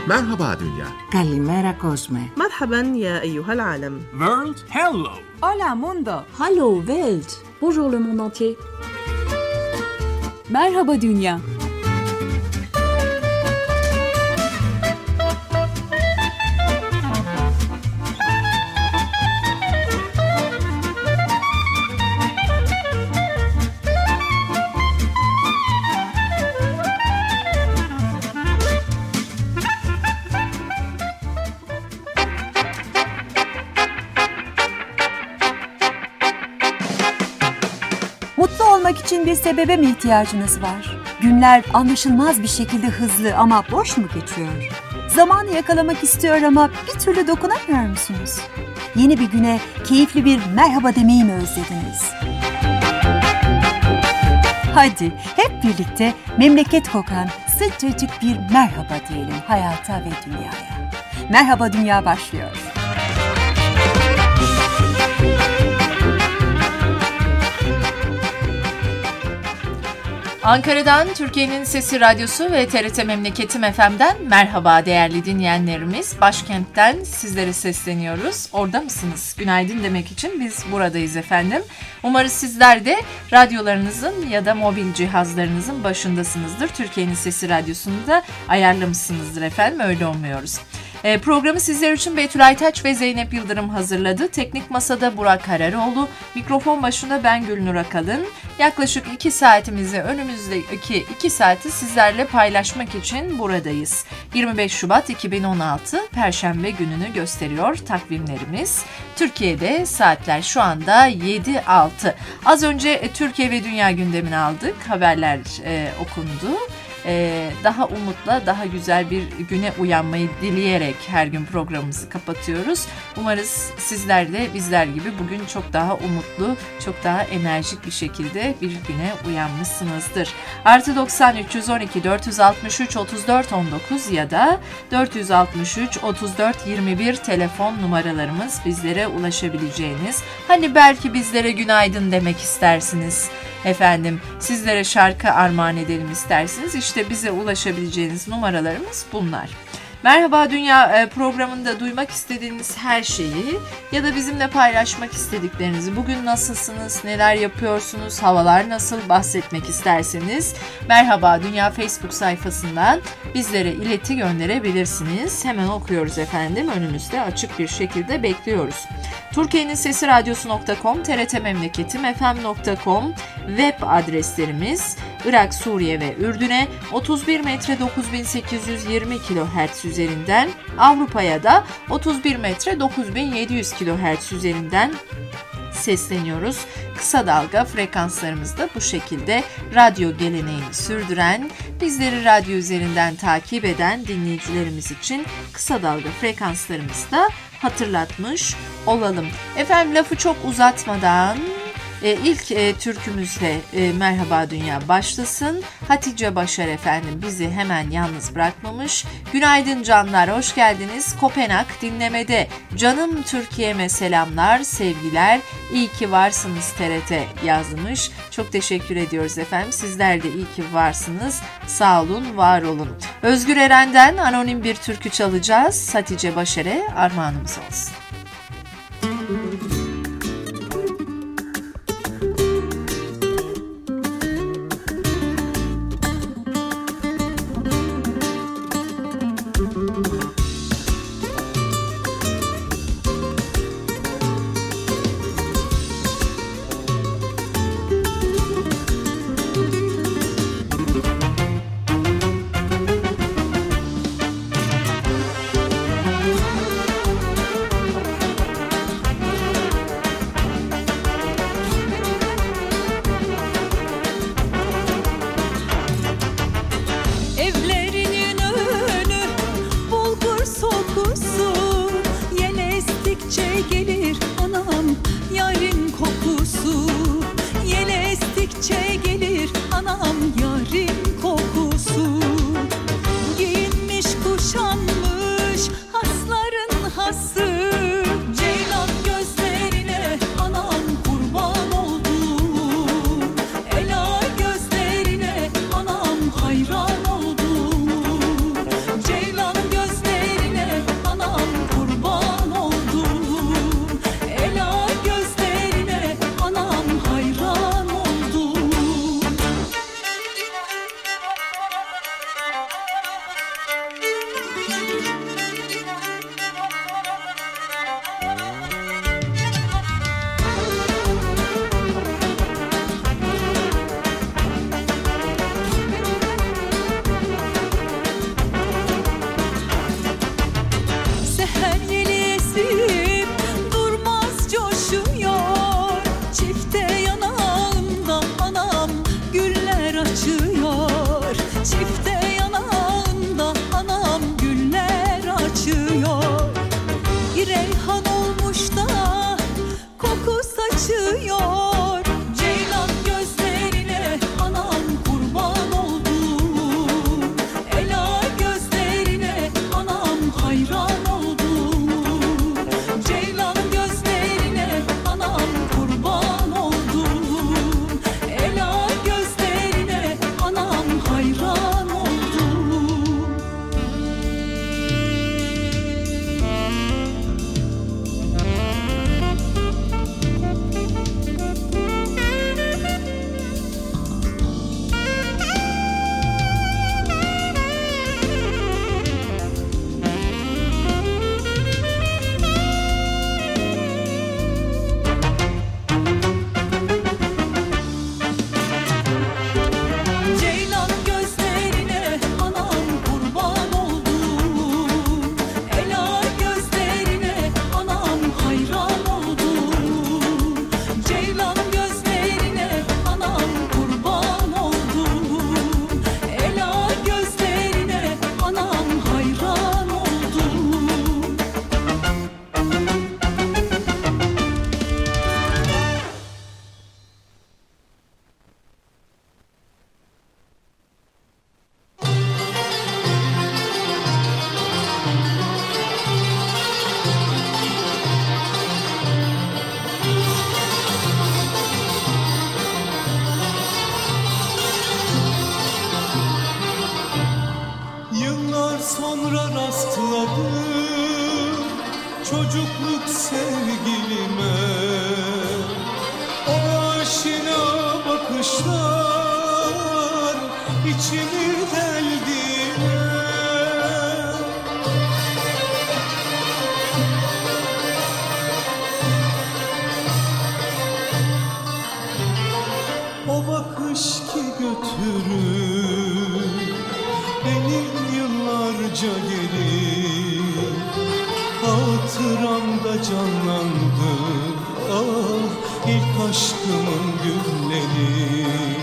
Merhaba Dünya. Kalimera Cosme. مرحبا يا أيها العالم. World, hello. Hola mundo. Hallo Welt. Bonjour le monde entier. Merhaba dünya. Mutlu olmak için bir sebebe mi ihtiyacınız var? Günler anlaşılmaz bir şekilde hızlı ama boş mu geçiyor? Zamanı yakalamak istiyor ama bir türlü dokunamıyor musunuz? Yeni bir güne keyifli bir merhaba demeyi mi özlediniz? Hadi hep birlikte memleket kokan sıcacık bir merhaba diyelim hayata ve dünyaya. Merhaba Dünya başlıyor. Ankara'dan Türkiye'nin Sesi Radyosu ve TRT Memleketim FM'den merhaba değerli dinleyenlerimiz. Başkentten sizlere sesleniyoruz. Orada mısınız? Günaydın demek için biz buradayız efendim. Umarız sizler de radyolarınızın ya da mobil cihazlarınızın başındasınızdır. Türkiye'nin Sesi Radyosu'nu da ayarlamışsınızdır efendim. Öyle umuyoruz. Programı sizler için Betül Aytaç ve Zeynep Yıldırım hazırladı. Teknik masada Burak Kararoğlu, mikrofon başında ben Gülnur Akalın. Yaklaşık 2 saatimizi önümüzdeki 2 saati sizlerle paylaşmak için buradayız. 25 Şubat 2016 Perşembe gününü gösteriyor takvimlerimiz. Türkiye'de saatler şu anda 7:06. Az önce Türkiye ve dünya gündemini aldık. Haberler okundu. Daha umutla, daha güzel bir güne uyanmayı dileyerek her gün programımızı kapatıyoruz. Umarız sizler de bizler gibi bugün çok daha umutlu, çok daha enerjik bir şekilde bir güne uyanmışsınızdır. +90 312 463 34 19 ya da 463 34 21 telefon numaralarımız, bizlere ulaşabileceğiniz. Hani belki bizlere günaydın demek istersiniz. Efendim sizlere şarkı armağan edelim isterseniz işte bize ulaşabileceğiniz numaralarımız bunlar. Merhaba Dünya programında duymak istediğiniz her şeyi ya da bizimle paylaşmak istediklerinizi, bugün nasılsınız, neler yapıyorsunuz, havalar nasıl bahsetmek isterseniz Merhaba Dünya Facebook sayfasından bizlere ileti gönderebilirsiniz. Hemen okuyoruz efendim, önümüzde açık bir şekilde bekliyoruz. Türkiye'nin Sesi Radyosu.com, TRT Memleketim FM.com web adreslerimiz. Irak, Suriye ve Ürdün'e 31 metre 9820 kHz üzerinden, Avrupa'ya da 31 metre 9700 kHz üzerinden sesleniyoruz. Kısa dalga frekanslarımız da bu şekilde radyo geleneğini sürdüren, bizleri radyo üzerinden takip eden dinleyicilerimiz için kısa dalga frekanslarımızı da hatırlatmış olalım. Efendim lafı çok uzatmadan İlk türkümüzle Merhaba Dünya başlasın. Hatice Başar efendim bizi hemen yalnız bırakmamış. Günaydın canlar, hoş geldiniz. Kopenhag dinlemede. Canım Türkiye'me selamlar, sevgiler. İyi ki varsınız TRT yazmış. Çok teşekkür ediyoruz efendim. Sizler de iyi ki varsınız. Sağ olun, var olun. Özgür Eren'den anonim bir türkü çalacağız. Hatice Başar'a armağanımız olsun. hatıramda canlandı. Ah, ilk aşkımın günleri.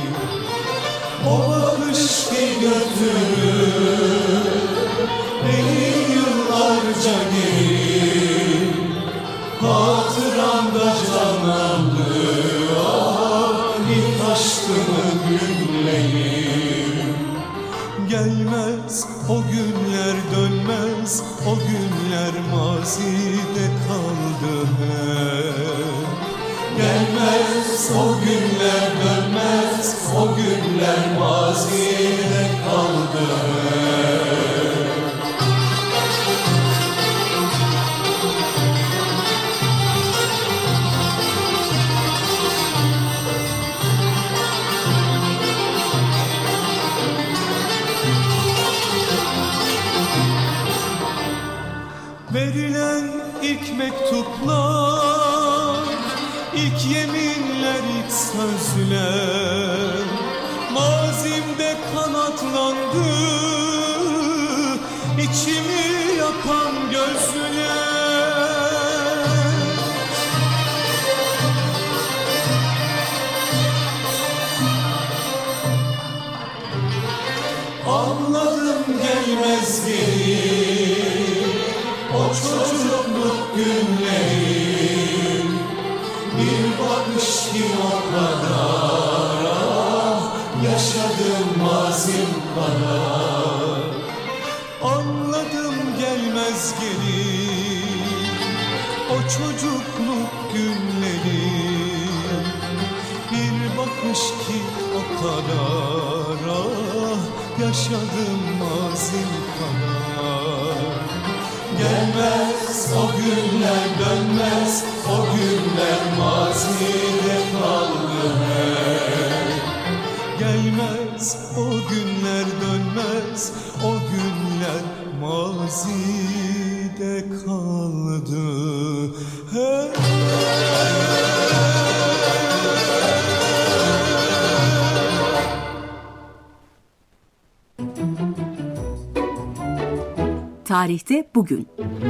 O bakış ki götürür beni yıllarca geri. Hatıramda canlandı. Ah, ilk aşkımın günleri. Gelmez o günler, dönmez o günler, mazide kaldı hep. Gelmez o günler, dönmez o günler, mazide kaldı hep. Verilen ilk mektuplar, ilk yeminler, ilk sözler mazimde kanatlandı, içimi yakan gözler. Anladım gelmez geri o çocukluk günlerim. Bir bakış ki o kadar, ah, yaşadım mazim kadar. Anladım gelmez geri o çocukluk günlerim. Bir bakış ki o kadar, ah, yaşadım mazim kadar. Gelmez o günler, dönmez o günler, mazide kaldı hep. Gelmez o günler, dönmez o günler, mazide kaldı hep. Tarihte bugün.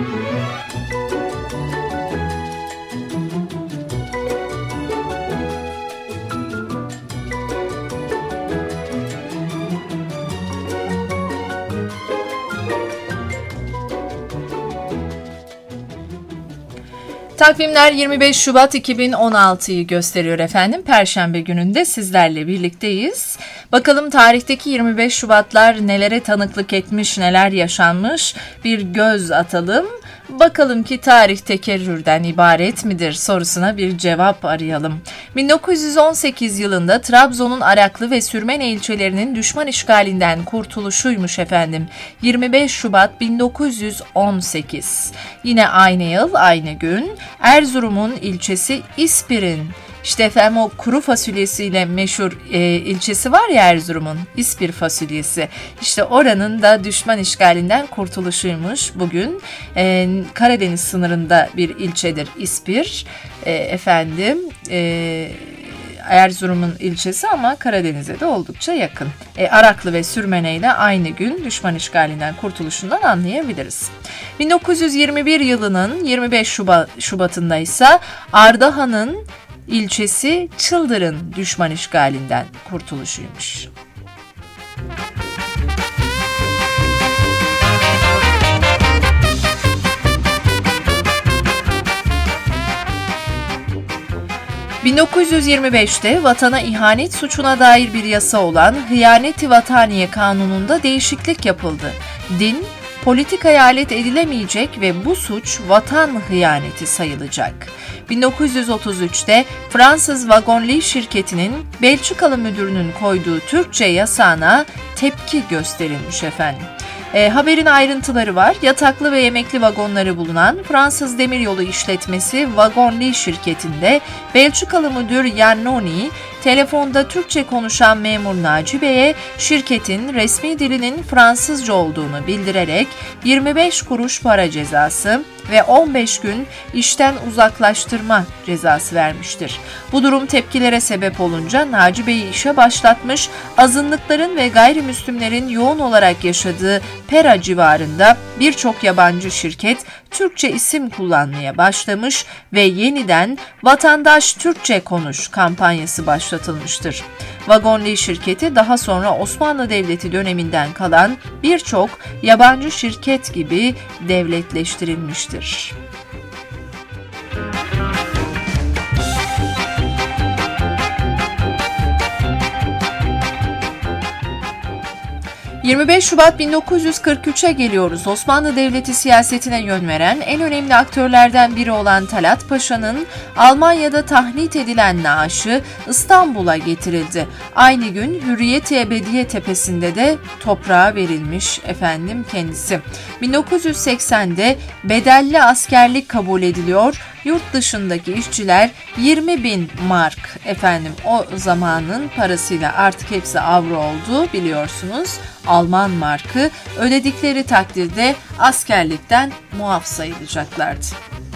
Takvimler 25 Şubat 2016'yı gösteriyor efendim. Perşembe gününde sizlerle birlikteyiz. Bakalım tarihteki 25 Şubatlar nelere tanıklık etmiş, neler yaşanmış, bir göz atalım. Bakalım ki tarih tekerrürden ibaret midir sorusuna bir cevap arayalım. 1918 yılında Trabzon'un Araklı ve Sürmene ilçelerinin düşman işgalinden kurtuluşuymuş efendim. 25 Şubat 1918. Yine aynı yıl, aynı gün Erzurum'un ilçesi İspir'in, İşte efendim o kuru fasulyesiyle meşhur ilçesi var ya Erzurum'un, İspir fasulyesi. İşte oranın da düşman işgalinden kurtuluşuymuş bugün. Karadeniz sınırında bir ilçedir İspir. Erzurum'un ilçesi ama Karadeniz'e de oldukça yakın. Araklı ve Sürmene ile aynı gün düşman işgalinden kurtuluşundan anlayabiliriz. 1921 yılının 25 Şubat'ında ise Ardahan'ın ilçesi Çıldır'ın düşman işgalinden kurtuluşuymuş. ...1925'te vatana ihanet suçuna dair bir yasa olan Hıyanet-i Vataniye Kanunu'nda değişiklik yapıldı. Din, politikaya alet edilemeyecek ve bu suç vatan hıyaneti sayılacak. 1933'te Fransız Wagonlit şirketinin Belçikalı müdürünün koyduğu Türkçe yasağına tepki gösterilmiş efendim. Haberin ayrıntıları var. Yataklı ve yemekli vagonları bulunan Fransız Demiryolu İşletmesi Wagonlit şirketinde Belçikalı müdür Yannoni, telefonda Türkçe konuşan memur Naci Bey'e şirketin resmi dilinin Fransızca olduğunu bildirerek 25 kuruş para cezası ve 15 gün işten uzaklaştırma cezası vermiştir. Bu durum tepkilere sebep olunca Naci Bey'i işe başlatmış, azınlıkların ve gayrimüslimlerin yoğun olarak yaşadığı Pera civarında birçok yabancı şirket Türkçe isim kullanmaya başlamış ve yeniden Vatandaş Türkçe Konuş kampanyası başlatılmıştır. Wagonli şirketi daha sonra Osmanlı Devleti döneminden kalan birçok yabancı şirket gibi devletleştirilmiştir. 25 Şubat 1943'e geliyoruz. Osmanlı Devleti siyasetine yön veren en önemli aktörlerden biri olan Talat Paşa'nın Almanya'da tahnit edilen naaşı İstanbul'a getirildi. Aynı gün Hürriyet-i Ebediye Tepesi'nde de toprağa verilmiş kendisi. 1980'de bedelli askerlik kabul ediliyor. Yurt dışındaki işçiler 20.000 mark o zamanın parasıyla artık hepsi avro oldu biliyorsunuz. Alman markı ödedikleri takdirde askerlikten muaf sayılacaklardı.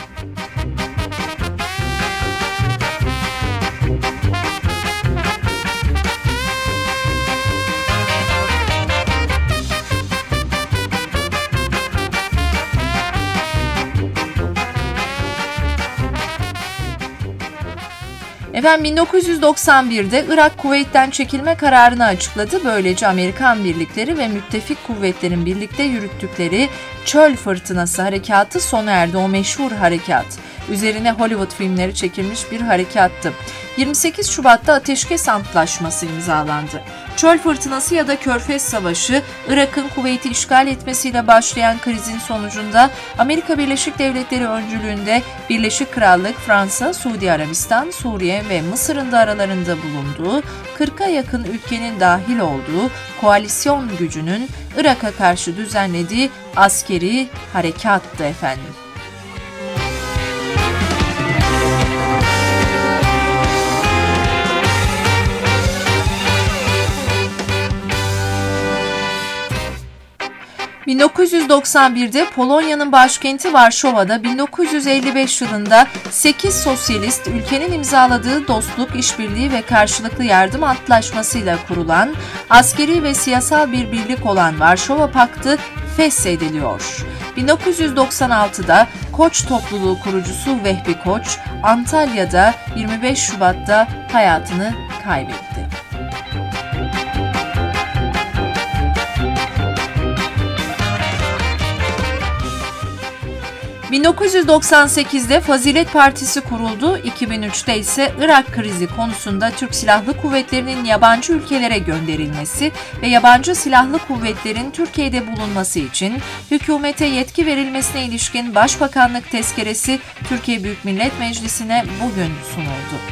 Efendim 1991'de Irak Kuveyt'ten çekilme kararını açıkladı. Böylece Amerikan birlikleri ve müttefik kuvvetlerin birlikte yürüttükleri Çöl Fırtınası harekatı sona erdi. O meşhur harekat. Üzerine Hollywood filmleri çekilmiş bir harekattı. 28 Şubat'ta Ateşkes Antlaşması imzalandı. Çöl Fırtınası ya da Körfez Savaşı, Irak'ın Kuveyt'i işgal etmesiyle başlayan krizin sonucunda Amerika Birleşik Devletleri öncülüğünde Birleşik Krallık, Fransa, Suudi Arabistan, Suriye ve Mısır'ın da aralarında bulunduğu 40'a yakın ülkenin dahil olduğu koalisyon gücünün Irak'a karşı düzenlediği askeri harekattı efendim. ...1991'de Polonya'nın başkenti Varşova'da 1955 yılında 8 sosyalist ülkenin imzaladığı dostluk, işbirliği ve karşılıklı yardım antlaşmasıyla kurulan askeri ve siyasal bir birlik olan Varşova Paktı feshediliyor. 1996'da Koç topluluğu kurucusu Vehbi Koç, Antalya'da 25 Şubat'ta hayatını kaybetti. 1998'de Fazilet Partisi kuruldu. 2003'te ise Irak krizi konusunda Türk Silahlı Kuvvetleri'nin yabancı ülkelere gönderilmesi ve yabancı silahlı kuvvetlerin Türkiye'de bulunması için hükümete yetki verilmesine ilişkin Başbakanlık tezkeresi Türkiye Büyük Millet Meclisi'ne bugün sunuldu.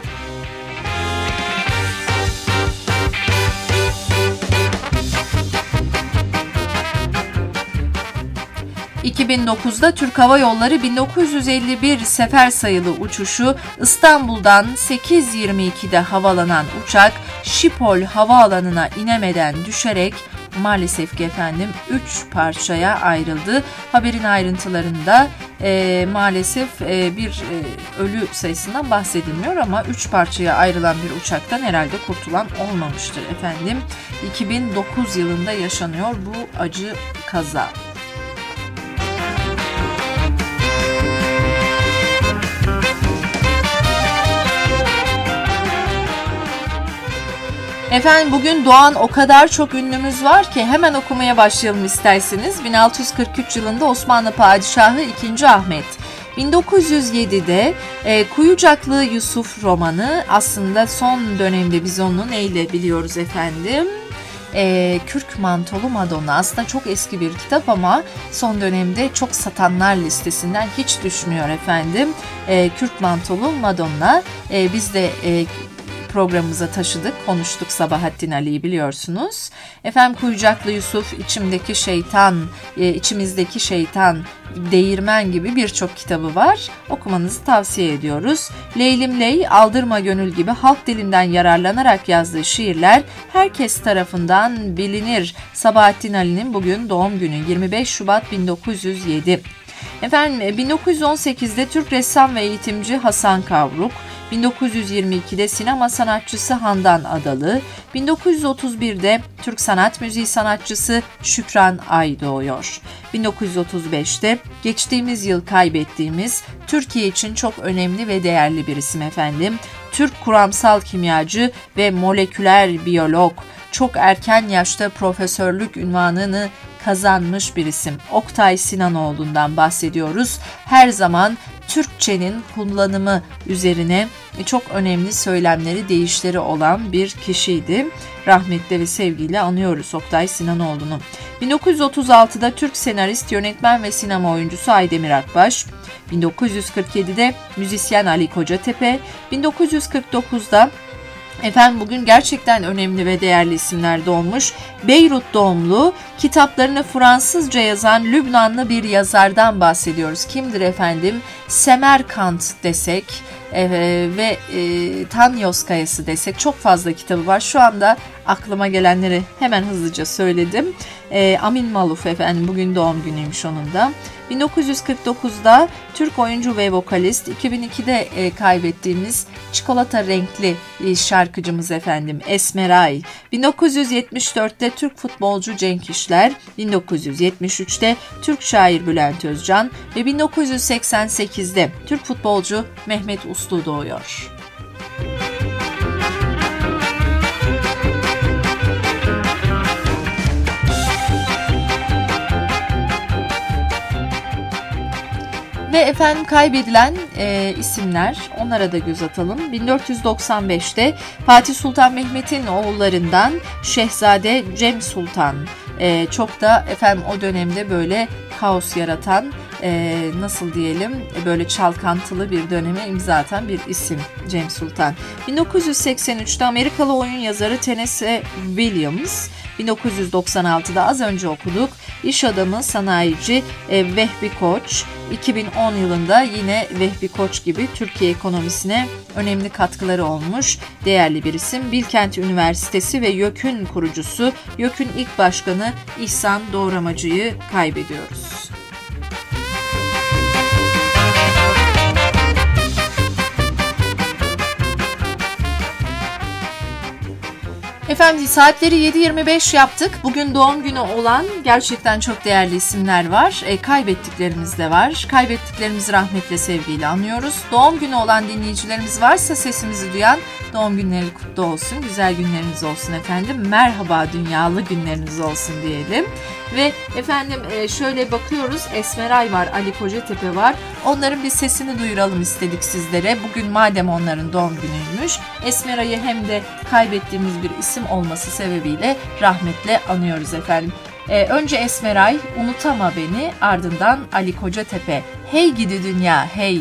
2009'da Türk Hava Yolları 1951 sefer sayılı uçuşu İstanbul'dan 8.22'de havalanan uçak Şipol havaalanına inemeden düşerek maalesef ki 3 parçaya ayrıldı. Haberin ayrıntılarında maalesef bir ölü sayısından bahsedilmiyor ama 3 parçaya ayrılan bir uçaktan herhalde kurtulan olmamıştır 2009 yılında yaşanıyor bu acı kaza. Bugün doğan o kadar çok ünlümüz var ki hemen okumaya başlayalım isterseniz. 1643 yılında Osmanlı Padişahı 2. Ahmet. 1907'de Kuyucaklı Yusuf romanı, aslında son dönemde biz onu neyle biliyoruz Kürk Mantolu Madonna. Aslında çok eski bir kitap ama son dönemde çok satanlar listesinden hiç düşmüyor Kürk Mantolu Madonna. Biz de programımıza taşıdık, konuştuk Sabahattin Ali'yi biliyorsunuz. Kuyucaklı Yusuf, İçimdeki Şeytan, İçimizdeki Şeytan, Değirmen gibi birçok kitabı var. Okumanızı tavsiye ediyoruz. Leylim Ley, Aldırma Gönül gibi halk dilinden yararlanarak yazdığı şiirler herkes tarafından bilinir. Sabahattin Ali'nin bugün doğum günü 25 Şubat 1907. Efendim 1918'de Türk ressam ve eğitimci Hasan Kavruk, 1922'de sinema sanatçısı Handan Adalı, 1931'de Türk sanat müziği sanatçısı Şükran Ay doğuyor. 1935'te geçtiğimiz yıl kaybettiğimiz Türkiye için çok önemli ve değerli bir isim efendim. Türk kuramsal kimyacı ve moleküler biyolog, çok erken yaşta profesörlük unvanını kazanmış bir isim. Oktay Sinanoğlu'ndan bahsediyoruz. Her zaman Türkçenin kullanımı üzerine çok önemli söylemleri, deyişleri olan bir kişiydi. Rahmetle ve sevgiyle anıyoruz Oktay Sinanoğlu'nu. 1936'da Türk senarist, yönetmen ve sinema oyuncusu Aydemir Akbaş, 1947'de müzisyen Ali Kocatepe, 1949'da efendim bugün gerçekten önemli ve değerli isimler doğmuş. Beyrut doğumlu, kitaplarını Fransızca yazan Lübnanlı bir yazardan bahsediyoruz. Kimdir efendim? Semerkant desek ve Tanyos Kayası desek çok fazla kitabı var. Şu anda aklıma gelenleri hemen hızlıca söyledim. Amin Maluf efendim bugün doğum günüymüş onun da. 1949'da Türk oyuncu ve vokalist, 2002'de kaybettiğimiz çikolata renkli şarkıcımız efendim Esmeray. 1974'te Türk futbolcu Cenk İşler, 1973'te Türk şair Bülent Özcan ve 1988'de Türk futbolcu Mehmet Uslu doğuyor. Ve efendim kaybedilen isimler, onlara da göz atalım. 1495'te Fatih Sultan Mehmet'in oğullarından Şehzade Cem Sultan, çok da efendim o dönemde böyle kaos yaratan, nasıl diyelim, böyle çalkantılı bir döneme imza atan bir isim Cem Sultan. 1983'te Amerikalı oyun yazarı Tennessee Williams, 1996'da az önce okuduk iş adamı, sanayici Vehbi Koç, 2010 yılında yine Vehbi Koç gibi Türkiye ekonomisine önemli katkıları olmuş değerli bir isim. Bilkent Üniversitesi ve YÖK'ün kurucusu, YÖK'ün ilk başkanı İhsan Doğramacı'yı kaybediyoruz. Efendim saatleri 7.25 yaptık. Bugün doğum günü olan gerçekten çok değerli isimler var. Kaybettiklerimiz de var. Kaybettiklerimizi rahmetle, sevgiyle anıyoruz. Doğum günü olan dinleyicilerimiz varsa sesimizi duyan, doğum günleri kutlu olsun. Güzel günleriniz olsun efendim. Merhaba dünyalı günleriniz olsun diyelim. Ve efendim şöyle bakıyoruz. Esmeray var, Ali Kocatepe var. Onların bir sesini duyuralım istedik sizlere. Bugün madem onların doğum günüymüş, Esmeray'ı hem de kaybettiğimiz bir isim olması sebebiyle rahmetle anıyoruz efendim. Önce Esmeray, Unutama Beni, ardından Ali Kocatepe, Hey Gidi Dünya Hey.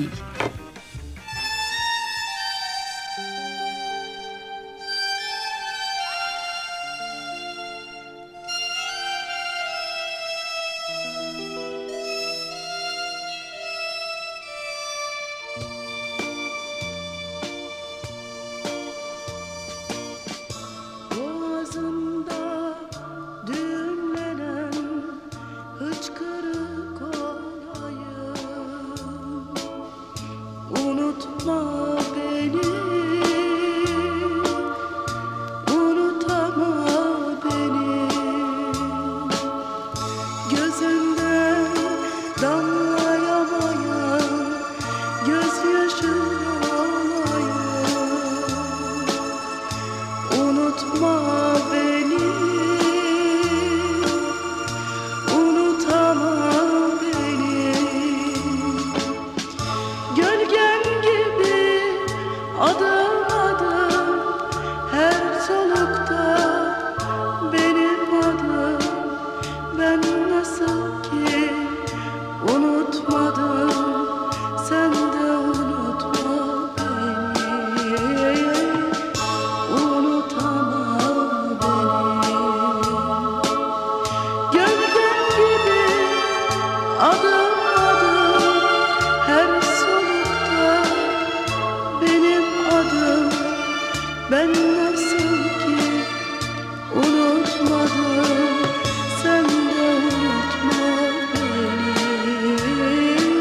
Sen de unutma beni.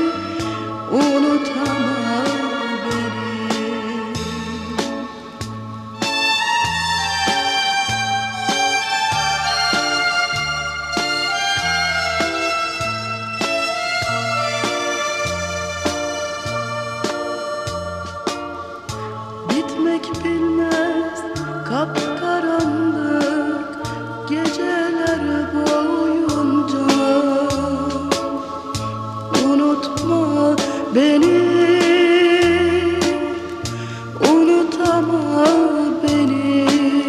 unutama beni.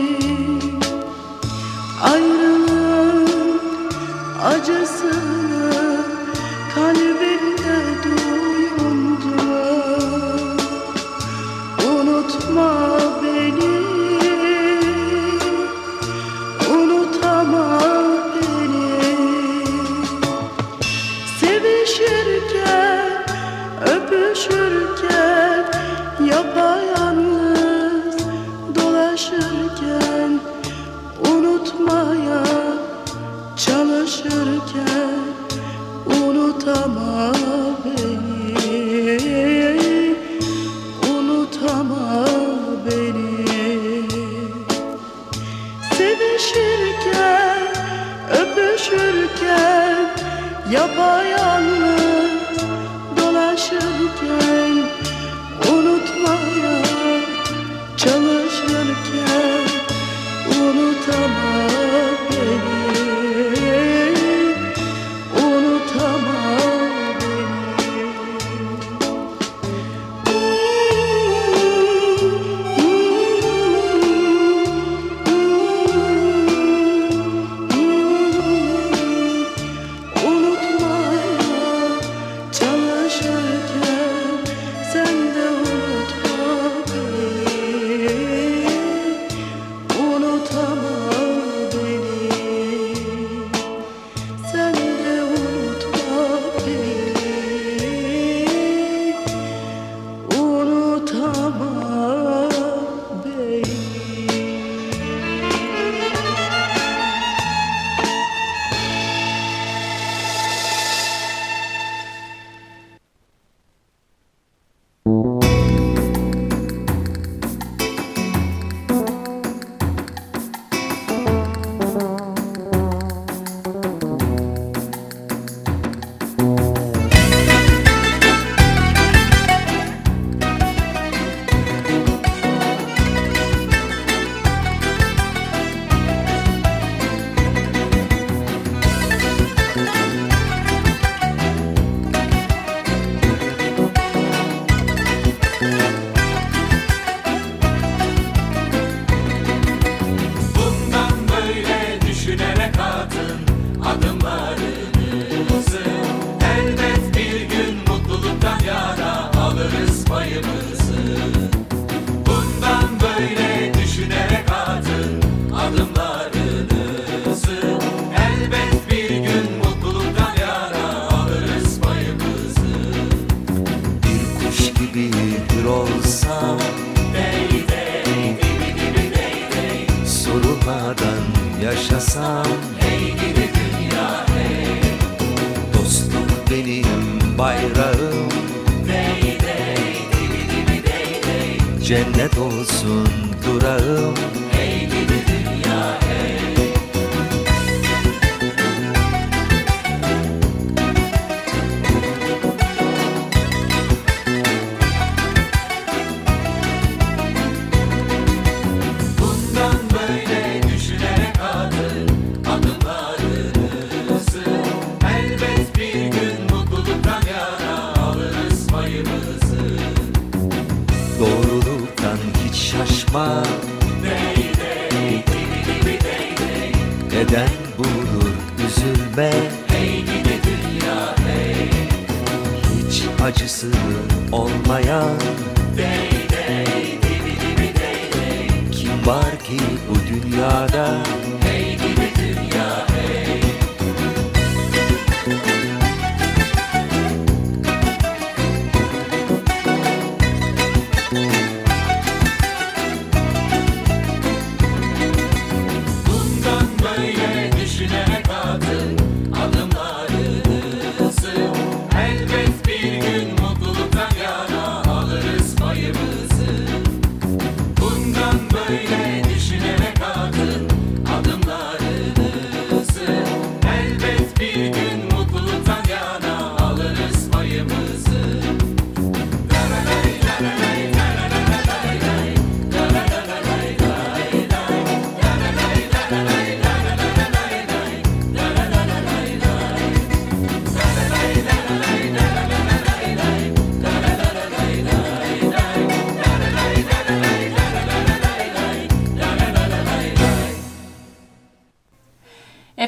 Ayrılığın acısını kalbimde duyunca unutma beni, unutama beni. Sevişirken, öpüşürken, yapayalnız dolaşırken, unutmaya çalışırken, unutama beni, unutama beni. Sevişirken, öpüşürken, yapayalnız dolaşırken, unutmaya çalışırken, unutama beni, unutama yaşasam, hey gidi dünya hey. Dostum benim bayrağım, dey dey dibi dibi dey dey. Cennet olsun durağım, hey gidi dünya hey. Doğruluktan hiç şaşma, dey dey dibi dibi dey dey. Neden bulur üzülme, hey gidi dünya hey. Hiç acısı olmayan, dey dey dibi dibi dey dey. Kim var ki bu dünyada, hey gidi dünya hey. Bundan böyle düşünerek adın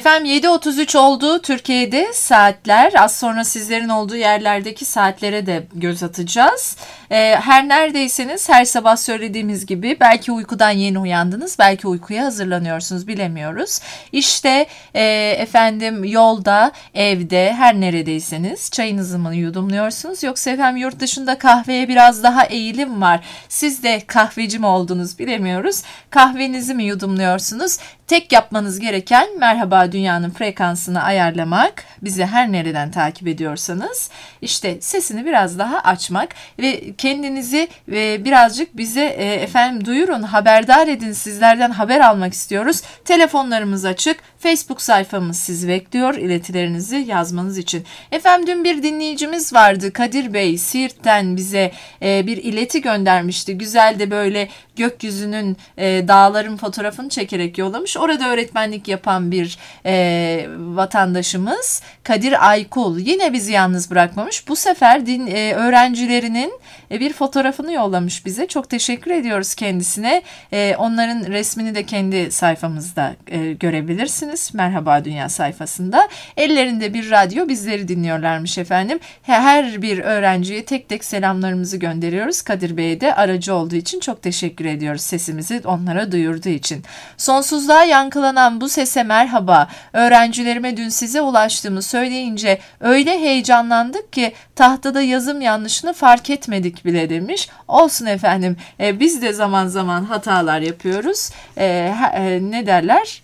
Efendim 7.33 oldu Türkiye'de saatler. Az sonra sizlerin olduğu yerlerdeki saatlere de göz atacağız. Her neredeyseniz her sabah söylediğimiz gibi belki uykudan yeni uyandınız, belki uykuya hazırlanıyorsunuz, bilemiyoruz. İşte efendim yolda, evde, her neredeyseniz çayınızı mı yudumluyorsunuz, yoksa efendim yurt dışında kahveye biraz daha eğilim var. Siz de kahveci mi oldunuz bilemiyoruz. Kahvenizi mi yudumluyorsunuz? Tek yapmanız gereken Merhaba Dünya'nın frekansını ayarlamak. Bizi her nereden takip ediyorsanız işte sesini biraz daha açmak ve kendinizi birazcık bize efendim duyurun, haberdar edin. Sizlerden haber almak istiyoruz. Telefonlarımız açık. Facebook sayfamız sizi bekliyor iletilerinizi yazmanız için. Efendim dün bir dinleyicimiz vardı. Kadir Bey Siirt'ten bize bir ileti göndermişti. Güzel de böyle gökyüzünün, dağların fotoğrafını çekerek yollamış. Orada öğretmenlik yapan bir vatandaşımız Kadir Aykul yine bizi yalnız bırakmamış. Bu sefer öğrencilerinin bir fotoğrafını yollamış bize. Çok teşekkür ediyoruz kendisine. Onların resmini de kendi sayfamızda görebilirsiniz. Merhaba Dünya sayfasında. Ellerinde bir radyo, bizleri dinliyorlarmış efendim. Her bir öğrenciye tek tek selamlarımızı gönderiyoruz. Kadir Bey'e de aracı olduğu için çok teşekkür ediyoruz, sesimizi onlara duyurduğu için. Sonsuzluğa yankılanan bu sese merhaba. Öğrencilerime dün size ulaştığımı söyleyince öyle heyecanlandık ki tahtada yazım yanlışını fark etmedik bile demiş. Olsun efendim, biz de zaman zaman hatalar yapıyoruz. Ne derler?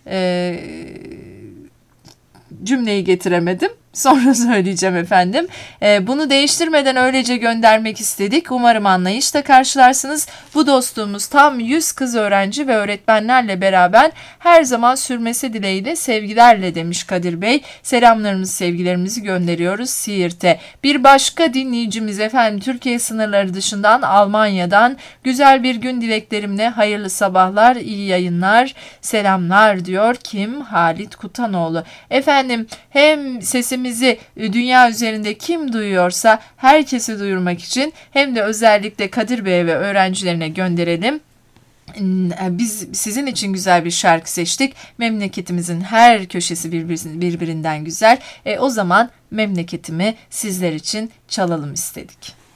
Cümleyi getiremedim. Sonra söyleyeceğim efendim. Bunu değiştirmeden öylece göndermek istedik. Umarım anlayışla karşılarsınız. Bu dostluğumuz tam 100 kız öğrenci ve öğretmenlerle beraber her zaman sürmesi dileğiyle, sevgilerle demiş Kadir Bey. Selamlarımızı, sevgilerimizi gönderiyoruz Siirt'e. Bir başka dinleyicimiz efendim Türkiye sınırları dışından, Almanya'dan güzel bir gün dileklerimle hayırlı sabahlar, iyi yayınlar, selamlar diyor. Kim? Halit Kutanoğlu. Efendim hem sesimizi dünya üzerinde kim duyuyorsa herkese duyurmak için hem de özellikle Kadir Bey'e ve öğrencilerine gönderelim. Biz sizin için güzel bir şarkı seçtik. Memleketimizin her köşesi birbirinden güzel. O zaman memleketimi sizler için çalalım istedik.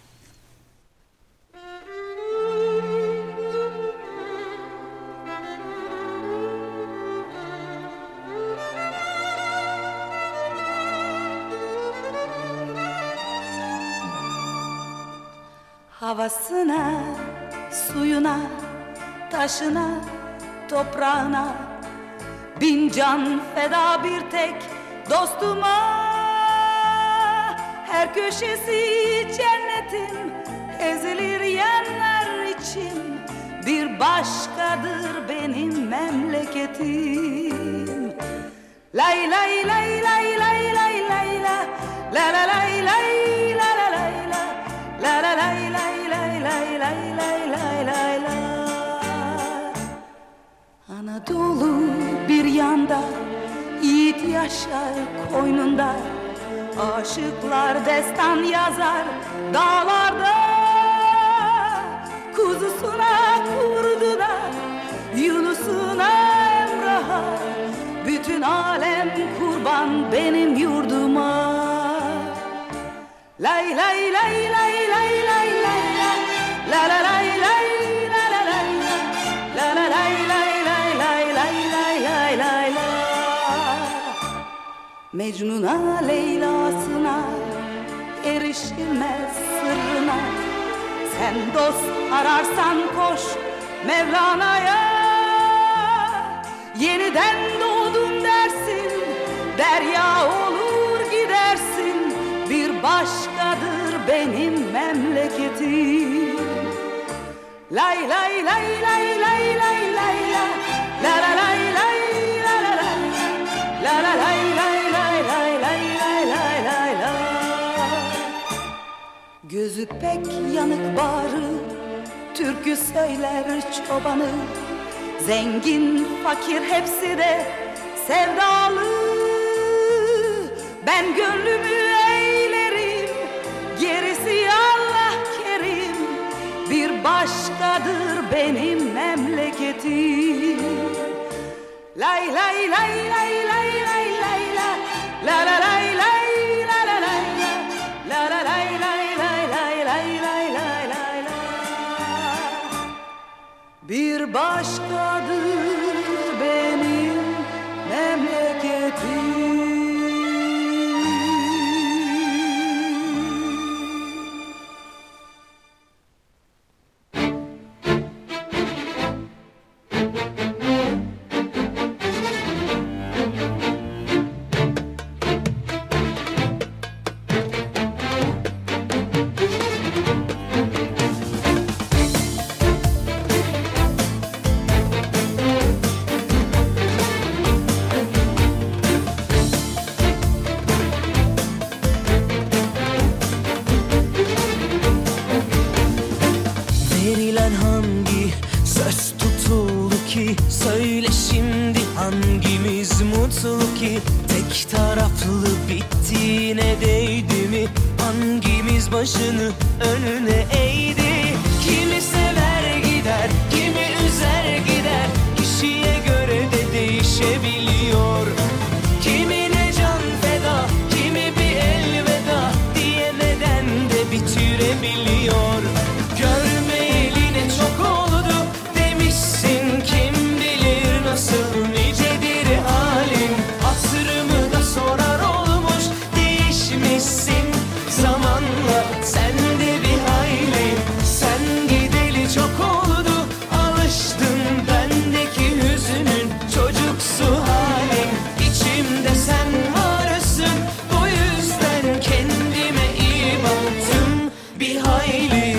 Havasına, suyuna, taşına, toprağına bin can feda bir tek dostuma. Her köşesi cennetin ezilir yerler için. Bir başkadır benim memleketim. Lay lay lay lay lay lay lay la la la lay lay la la lay la la la lay lay lay lay lay lay lay lay la. Anadolu bir yanda, yiğit yaşar koynunda. Aşıklar destan yazar dağlarda. Kuzusuna kurdu da Yunus'una Emrah'a. Bütün alem kurban benim yurduma. Lay lay lay lay lay lay lay la la lay lay la la lay la la lay lay lay lay lay lay lay lay la. Mecnun'a Leyla'sına erişilmez sırrına. Sen dost ararsan koş Mevlana'ya. Yeniden doğdum dersin, derya olur gidersin. Bir başkadır benim memleketim. Lay lay lay lay lay lay lay la la la lay lay la la lay la la lay lay lay lay lay lay lay lay la. Gözü pek yanık bağrı, türkü söyler çobanı. Zengin fakir hepsi de sevdalı. Ben gönlümü eylerim, gerisi Allah kerim. Bir başkadır benim memleketim. lay lay lay lay lay lay lay la la la lay lay la la lay la la lay lay lay lay lay lay lay lay la. Bir başkadır benim memleketim. Söyle şimdi hangimiz mutlu ki? Tek taraflı bittiğine değdi mi? Hangimiz başını önüne eğdi? Kimi sever gider, kimi üzer gider. Kişiye göre de değişebiliyor. Kimine can feda, kimi bir elveda diyemeden de bitirebiliyor. Görmeyeli ne çok oldu demişsin, kim bilir nasıl nicedir halin. Hatırımı da sorar olmuş, değişmişsin zamanla sen de bir hayli. Sen gideli çok oldu, alıştım bendeki hüzünün çocuksu halin. İçimde sen varsın, bu yüzden kendime iyi baktım bir hayli.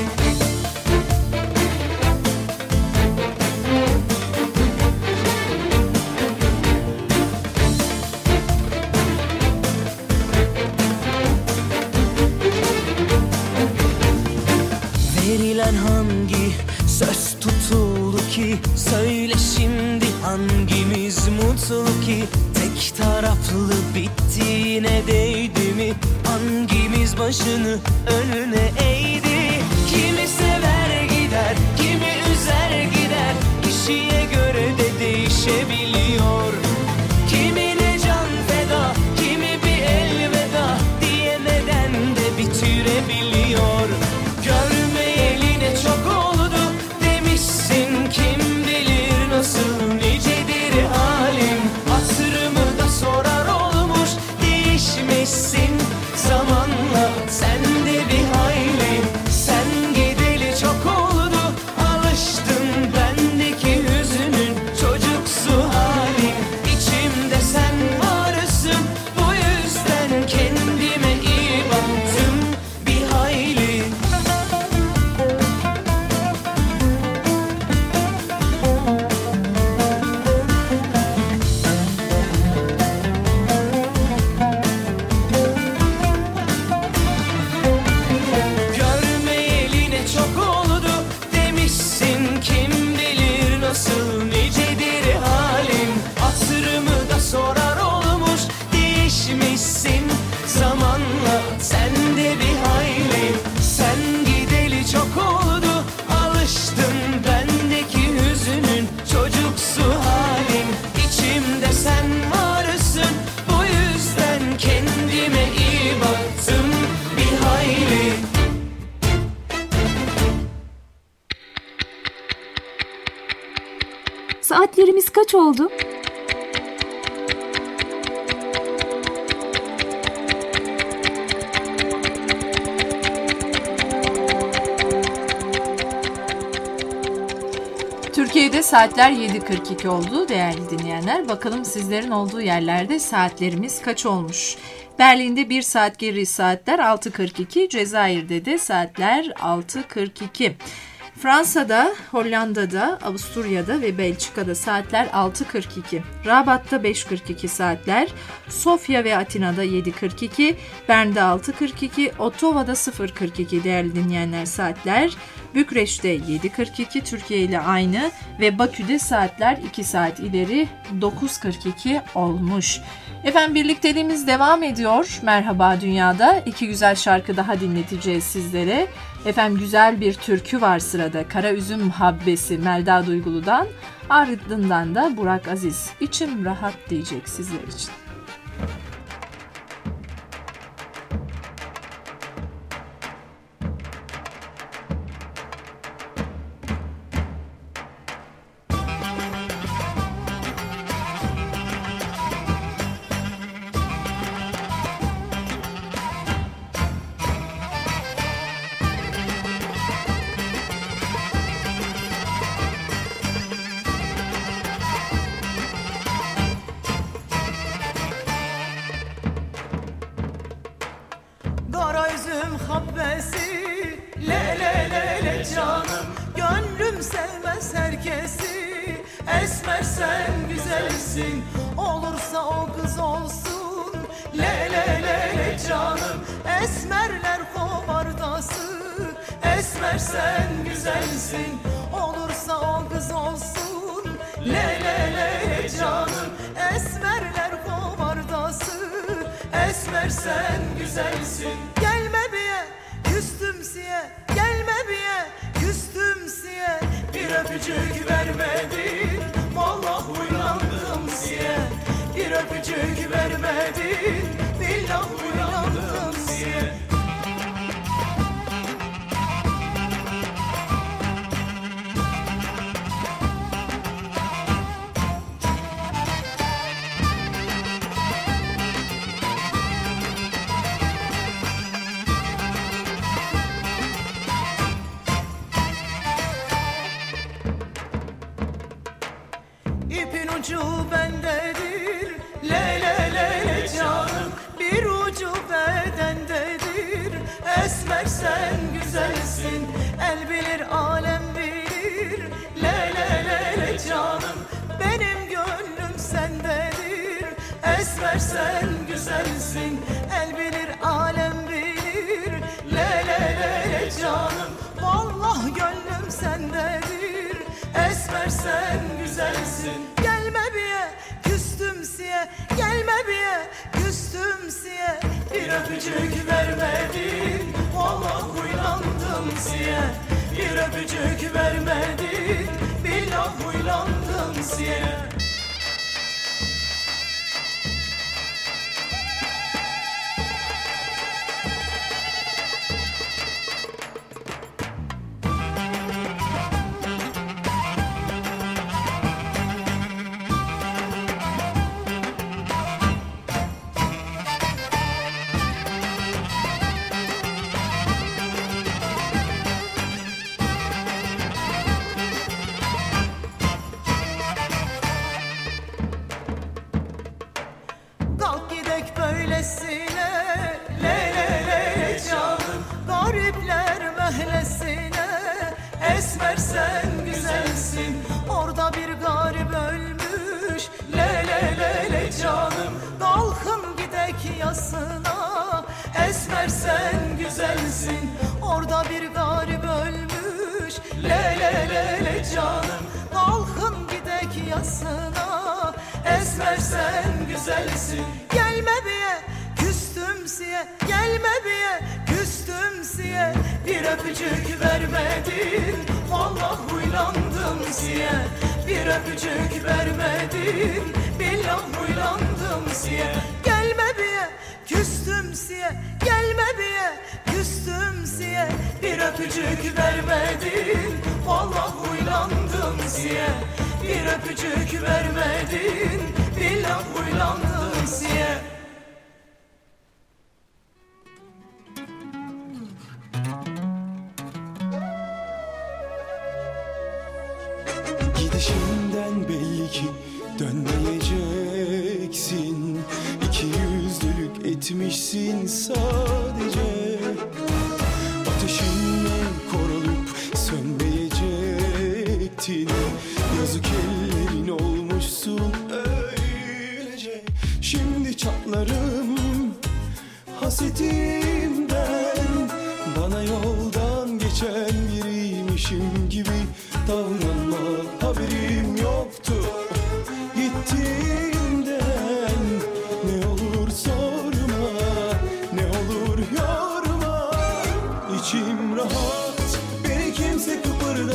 Verilen hangi söz tutuldu ki? Söyle şimdi hangimiz mutlu ki? Tek taraflı bittiğine değdi mi? Hangimiz başını önüne eğdi? Kimi sever gider, kimi üzer gider. Kişiye göre de değişebiliyor. Kimine can feda, kimi bir elveda diyemeden de bitirebiliyor. Görmeyeli ne çok oldu demişsin, kim bilir nasıl nicedir halin. Hatırımı da sorar olmuş, değişmişsin zamanla sen de bir hayli. Sen gideli çok oldu, alıştım bendeki hüzünün çocuksu halin. İçimde sen varsın, bu yüzden kendime iyi baktım bir hayli. Görmeyeli ne çok oldu demişsin, kim bilir nasıl nicedir halin. Hatırımı da sorar olmuş, değişmişsin zamanla sen de bir hayli. Sen gideli çok oldu, alıştım bendeki hüzünün çocuksu halin. İçimde sen varsın, bu yüzden kendime iyi baktım bir hayli. Saatlerimiz kaç oldu? Türkiye'de saatler 7.42 oldu değerli dinleyenler. Bakalım sizlerin olduğu yerlerde saatlerimiz kaç olmuş? Berlin'de 1 saat geri saatler 6.42, Cezayir'de de saatler 6.42. Fransa'da, Hollanda'da, Avusturya'da ve Belçika'da saatler 6.42. Rabat'ta 5.42 saatler, Sofya ve Atina'da 7.42, Bern'de 6.42, Ottawa'da 0.42 değerli dinleyenler saatler. Bükreş'te 7.42 Türkiye ile aynı ve Bakü'de saatler 2 saat ileri 9.42 olmuş. Efendim birlikteliğimiz devam ediyor. Merhaba Dünya'da 2 güzel şarkı daha dinleteceğiz sizlere. Efendim güzel bir türkü var sırada. Kara Üzüm Habbesi Melda Duygulu'dan. Ardından da Burak Aziz İçim Rahat diyecek sizler için. Kara üzüm habbesi, le le le le canım. Gönlüm sevmez herkesi, esmer sen güzelsin. Olursa o kız olsun, le le le le canım. Esmerler kovardası, esmer sen güzelsin. Olursa o kız olsun, le le le le canım. Esmerler kovardası, esmer sen güzelsin. Gelme biye küstüm siye, gelme biye küstüm siye. Bir öpücük vermedin, vallahi uylandım siye. Bir öpücük vermedin, billah uylandım siye. İpin ucu bendedir, le le le le canım. Bir ucu bedendedir, esmer sen güzelsin. El bilir alem bilir, le le le le canım. Benim gönlüm sendedir, esmer sen güzelsin. El bilir alem bilir, le le le le canım. Vallahi gönlüm sendedir, esmer sen güzelsin. Gelme biye küstüm siye, gelme biye küstüm siye. Bir öpücük vermedin, vallahi huylandım siye. Bir öpücük vermedin, billah huylandım siye. Kalk gidek böylesine, le le le le canım. Garipler mehlesine, esmer sen güzelsin. Orada bir garip ölmüş, le le le le canım. Kalkın gidek yasına, esmer sen güzelsin. Orada bir garip ölmüş, le le le le canım. Kalkın gidek yasına, esmer sen güzelsin. Gelme biye küstüm siye, gelme biye küstüm siye. Bir öpücük vermedin, vallahi huylandım siye. Bir öpücük vermedin, billah huylandım siye. Gelme biye küstüm siye, gelme biye küstüm siye. Bir öpücük vermedin, vallahi huylandım siye. Bir öpücük vermedin, billah huylandım siye. Gidişinden belli ki dönmeyeceksin. İkiyüzlülük etmişsin sadece. Ateşinle korulup sönmeyecektin. Yazık ellerin olmuşsun öylece. Şimdi çatlarım hasetimden. Bana yoldan geçen biriymişim gibi davranma, haberim yoktu gittiğinden. Ne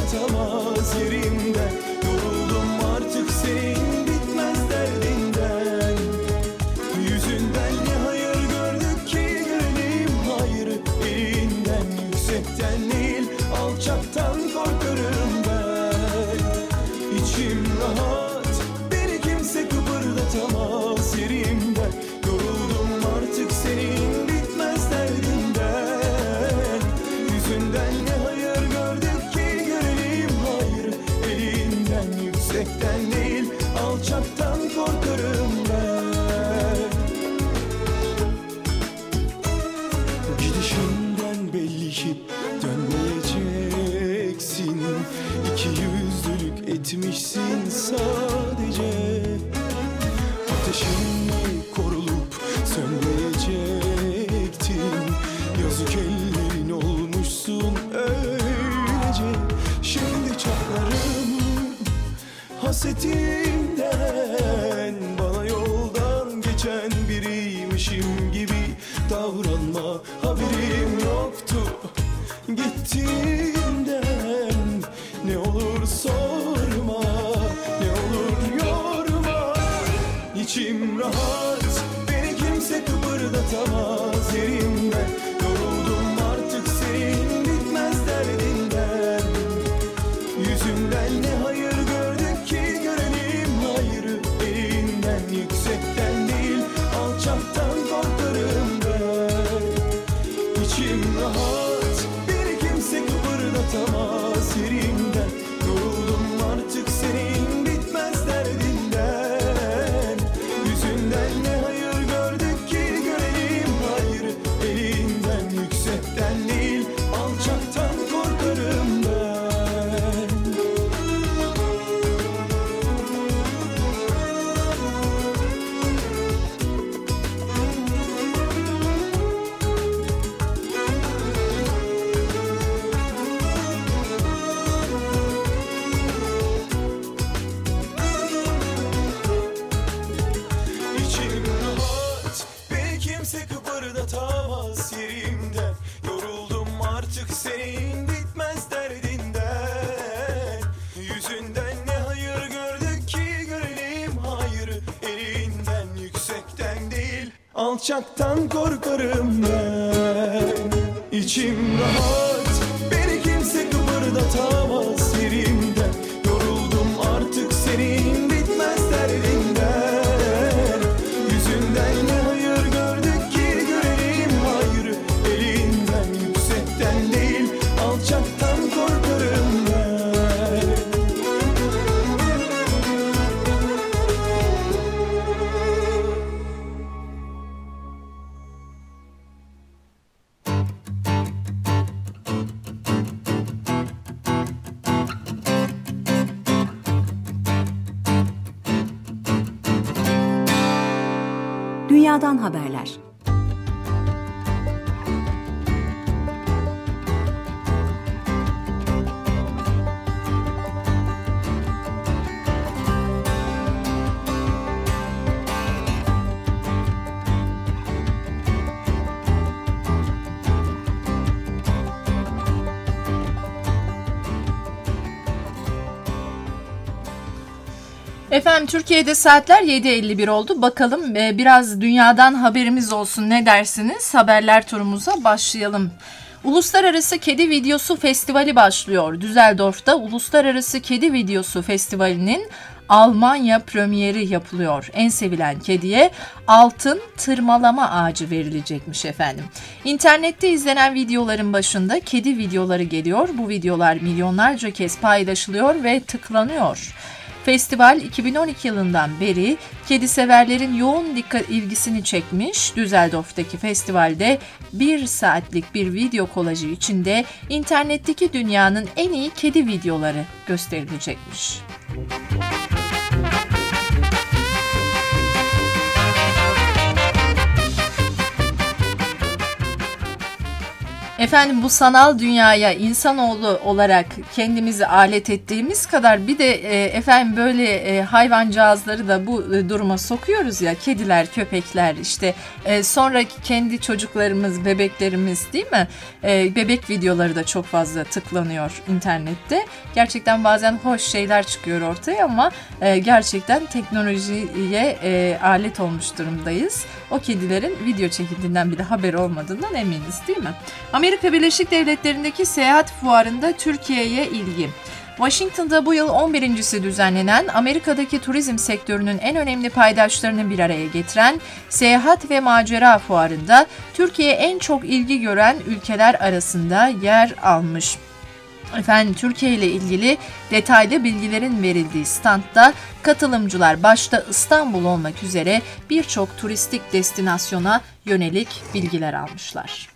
kıpırdatamaz yerimden. Yoruldum artık senin bitmez derdinden. Yüzünden ne hayır gördük ki görelim hayrı elinden. Yüksekten değil alçaktan korkarım ben. İçim rahat, beni kimse kıpırdatamaz yerimden. Yoruldum artık senin bitmez derdinden. Yüzünden ne hayır gördük ki görelim hayrı elinden. Yüksekten değil alçaktan korkarım ben. Gidişinden belli ki dönmeyeceksin. İki yüzlülük etmişsin sadece. Ateşinle korulup sönmeyecektin. Yazık ellerin olmuşsun öylece. Şimdi çatlarım hasetinden. Bana yoldan geçen biriymişim gibi davranma. Haberim yoktu gittiğinden. Ne olur sorma, ne olur yorma. İçim rahat, beni kimse kıpırdatamaz yerimden. Yoruldum artık senin bitmez derdinden. Yüzünden ne hayır gördük ki görelim hayrı elinden. Yüksekten değil alçaktan korkarım ben. İçim rahat, beni kimse kıpırdatamaz yerimden. Yoruldum artık senin bitmez derdinden. Yüzünden ne hayır gördük ki görelim hayrı elinden. Yüksekten değil alçaktan korkarım ben. İçim rahat, beni kimse kıpırdatamaz yerimden. Yoruldum artık senin bitmez derdinden. Yüzünden ne hayır gördük ki görelim hayrı elinden. Yüksekten değil alçaktan korkarım ben. İçim rahat, beni kimse kıpırdatamaz yerimden. Yoruldum artık senin bitmez derdinden. Yüzünden ne hayır gördük ki görelim hayrı elinden. Yüksekten değil alçaktan korkarım ben. Dünyadan haberler. Efendim Türkiye'de saatler 7.51 oldu. Bakalım biraz dünyadan haberimiz olsun, ne dersiniz? Haberler turumuza başlayalım. Uluslararası Kedi Videosu Festivali başlıyor. Düsseldorf'ta Uluslararası Kedi Videosu Festivali'nin Almanya premieri yapılıyor. En sevilen kediye altın tırmalama ağacı verilecekmiş efendim. İnternette izlenen videoların başında kedi videoları geliyor. Bu videolar milyonlarca kez paylaşılıyor ve tıklanıyor. Festival 2012 yılından beri kedi severlerin yoğun ilgisini çekmiş. Düsseldorf'taki festivalde 1 saatlik bir video kolajı içinde internetteki dünyanın en iyi kedi videoları gösterilecekmiş. Efendim bu sanal dünyaya insanoğlu olarak kendimizi alet ettiğimiz kadar bir de efendim böyle hayvancağızları da bu duruma sokuyoruz ya, kediler, köpekler, işte sonra kendi çocuklarımız, bebeklerimiz, değil mi? Bebek videoları da çok fazla tıklanıyor internette. Gerçekten bazen hoş şeyler çıkıyor ortaya ama gerçekten teknolojiye alet olmuş durumdayız. O kedilerin video çekildiğinden bile haberi olmadığından eminiz, değil mi? Amerika Birleşik Devletleri'ndeki seyahat fuarında Türkiye'ye ilgi. Washington'da bu yıl 11.si düzenlenen Amerika'daki turizm sektörünün en önemli paydaşlarını bir araya getiren Seyahat ve Macera Fuarı'nda Türkiye en çok ilgi gören ülkeler arasında yer almış. Efendim Türkiye ile ilgili detaylı bilgilerin verildiği standta katılımcılar başta İstanbul olmak üzere birçok turistik destinasyona yönelik bilgiler almışlar.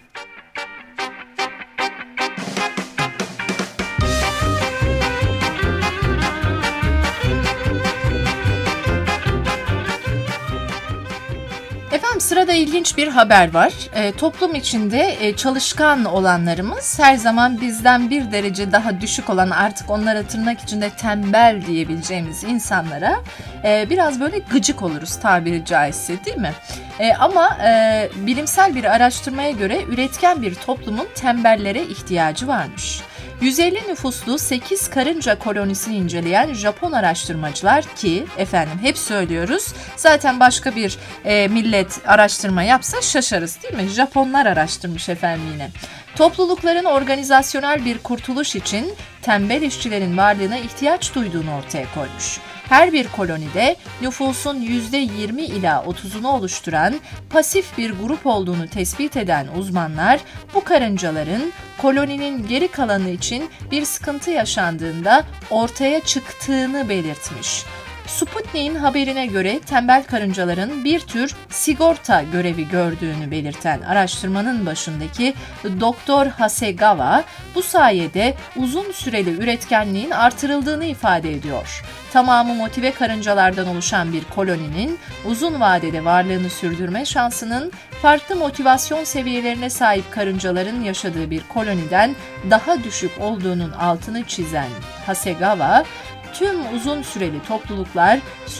Efendim sırada ilginç bir haber var. Toplum içinde çalışkan olanlarımız her zaman bizden bir derece daha düşük olan, artık onlara tırnak içinde tembel diyebileceğimiz insanlara biraz böyle gıcık oluruz tabiri caizse, değil mi? Ama bilimsel bir araştırmaya göre üretken bir toplumun tembellere ihtiyacı varmış. 150 nüfuslu 8 karınca kolonisini inceleyen Japon araştırmacılar, ki efendim hep söylüyoruz zaten başka bir millet araştırma yapsa şaşarız, değil mi? Japonlar araştırmış efendim yine. Toplulukların organizasyonel bir kurtuluş için tembel işçilerin varlığına ihtiyaç duyduğunu ortaya koymuş. Her bir kolonide nüfusun %20 ila 30'unu oluşturan pasif bir grup olduğunu tespit eden uzmanlar, bu karıncaların koloninin geri kalanı için bir sıkıntı yaşandığında ortaya çıktığını belirtmiş. Sputnik'in haberine göre tembel karıncaların bir tür sigorta görevi gördüğünü belirten araştırmanın başındaki Dr. Hasegawa, bu sayede uzun süreli üretkenliğin artırıldığını ifade ediyor. Tamamı motive karıncalardan oluşan bir koloninin uzun vadede varlığını sürdürme şansının farklı motivasyon seviyelerine sahip karıncaların yaşadığı bir koloniden daha düşük olduğunun altını çizen Hasegawa, tüm uzun süreli topluluklar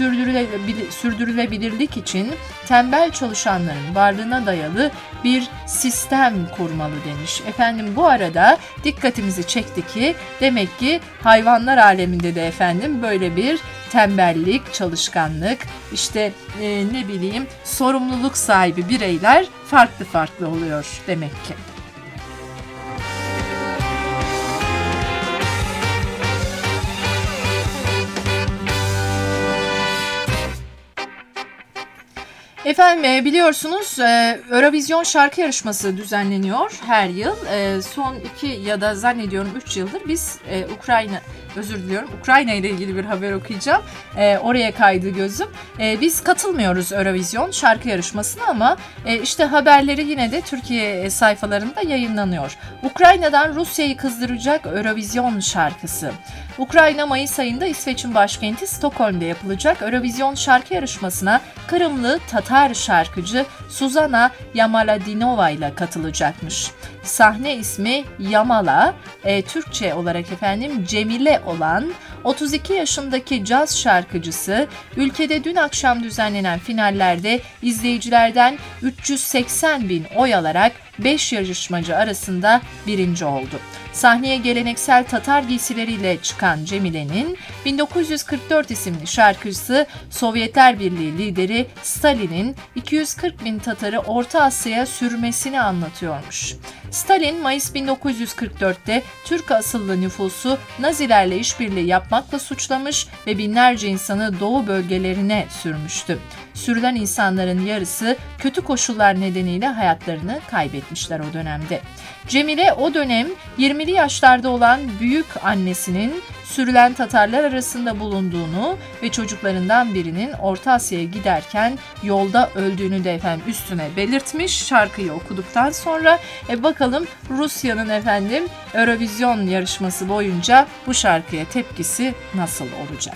sürdürülebilirlik için tembel çalışanların varlığına dayalı bir sistem kurmalı demiş. Efendim bu arada dikkatimizi çekti ki demek ki hayvanlar aleminde de efendim böyle bir tembellik, çalışkanlık, işte ne bileyim sorumluluk sahibi bireyler farklı farklı oluyor demek ki. Efendim biliyorsunuz Eurovision şarkı yarışması düzenleniyor her yıl. Son 2 ya da zannediyorum 3 yıldır biz Ukrayna ile ilgili bir haber okuyacağım. Oraya kaydı gözüm. Biz katılmıyoruz Eurovision şarkı yarışmasına ama işte haberleri yine de Türkiye sayfalarında yayınlanıyor. Ukrayna'dan Rusya'yı kızdıracak Eurovision şarkısı. Ukrayna Mayıs ayında İsveç'in başkenti Stockholm'da yapılacak Eurovision şarkı yarışmasına Kırımlı Tatar şarkıcı Suzana Yamaladinova ile katılacakmış. Sahne ismi Yamala, Türkçe olarak efendim Cemile olan 32 yaşındaki caz şarkıcısı ülkede dün akşam düzenlenen finallerde izleyicilerden 380.000 oy alarak 5 yarışmacı arasında birinci oldu. Sahneye geleneksel Tatar giysileriyle çıkan Cemile'nin 1944 isimli şarkısı Sovyetler Birliği lideri Stalin'in 240.000 Tatar'ı Orta Asya'ya sürmesini anlatıyormuş. Stalin Mayıs 1944'te Türk asıllı nüfusu Nazilerle işbirliği yapmakla suçlamış ve binlerce insanı Doğu bölgelerine sürmüştü. Sürülen insanların yarısı kötü koşullar nedeniyle hayatlarını kaybetmişler o dönemde. Cemile o dönem 20'li yaşlarda olan büyük annesinin sürülen Tatarlar arasında bulunduğunu ve çocuklarından birinin Orta Asya'ya giderken yolda öldüğünü de efendim üstüne belirtmiş şarkıyı okuduktan sonra. Bakalım Rusya'nın efendim Eurovision yarışması boyunca bu şarkıya tepkisi nasıl olacak?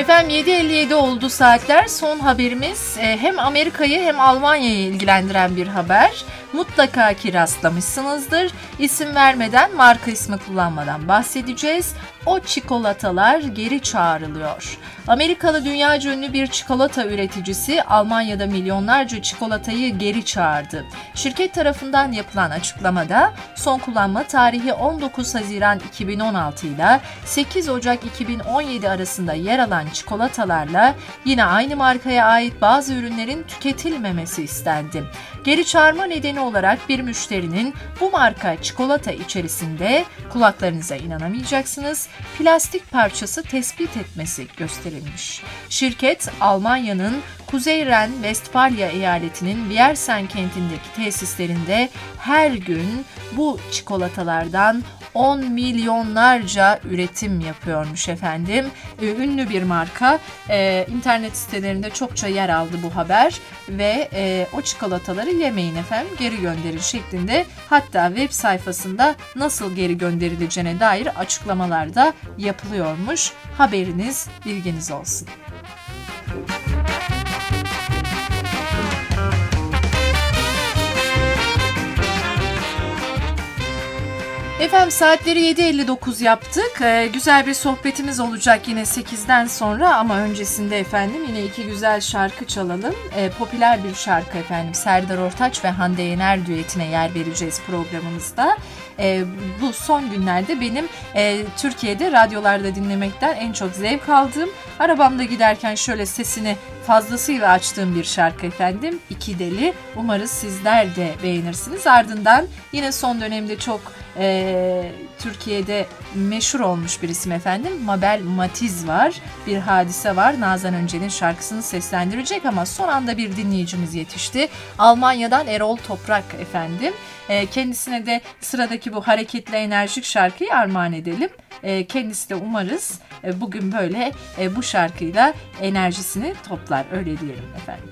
Efendim 7.57 oldu saatler. Son haberimiz hem Amerika'yı hem Almanya'yı ilgilendiren bir haber. Mutlaka ki rastlamışsınızdır. İsim vermeden, marka ismi kullanmadan bahsedeceğiz. O çikolatalar geri çağrılıyor. Amerikalı dünyaca ünlü bir çikolata üreticisi Almanya'da milyonlarca çikolatayı geri çağırdı. Şirket tarafından yapılan açıklamada son kullanma tarihi 19 Haziran 2016 ile 8 Ocak 2017 arasında yer alan çikolatalarla yine aynı markaya ait bazı ürünlerin tüketilmemesi istendi. Geri çağırma nedeni olarak bir müşterinin bu marka çikolata içerisinde, kulaklarınıza inanamayacaksınız, plastik parçası tespit etmesi gösterilmiş. Şirket Almanya'nın Kuzey Ren-Vestfalya eyaletinin Viersen kentindeki tesislerinde her gün bu çikolatalardan 10 milyonlarca üretim yapıyormuş efendim. Ünlü bir marka. İnternet sitelerinde çokça yer aldı bu haber ve o çikolataları yemeyin efendim, geri gönderin şeklinde, hatta web sayfasında nasıl geri gönderileceğine dair açıklamalar da yapılıyormuş. Haberiniz, bilginiz olsun. Efendim saatleri 7.59 yaptık. Güzel bir sohbetimiz olacak yine 8'den sonra ama öncesinde efendim yine iki güzel şarkı çalalım. Popüler bir şarkı efendim. Serdar Ortaç ve Hande Yener düetine yer vereceğiz programımızda. Bu son günlerde benim Türkiye'de radyolarda dinlemekten en çok zevk aldığım, arabamda giderken şöyle sesini fazlasıyla açtığım bir şarkı efendim. İki Deli. Umarız sizler de beğenirsiniz. Ardından yine son dönemde çok Türkiye'de meşhur olmuş bir isim efendim. Mabel Matiz var. Bir Hadise var. Nazan Öncel'in şarkısını seslendirecek ama son anda bir dinleyicimiz yetişti. Almanya'dan Erol Toprak efendim. Kendisine de sıradaki bu hareketli enerjik şarkıyı armağan edelim. Kendisi de umarız bugün böyle bu şarkıyla enerjisini toplar. Öyle diyelim efendim.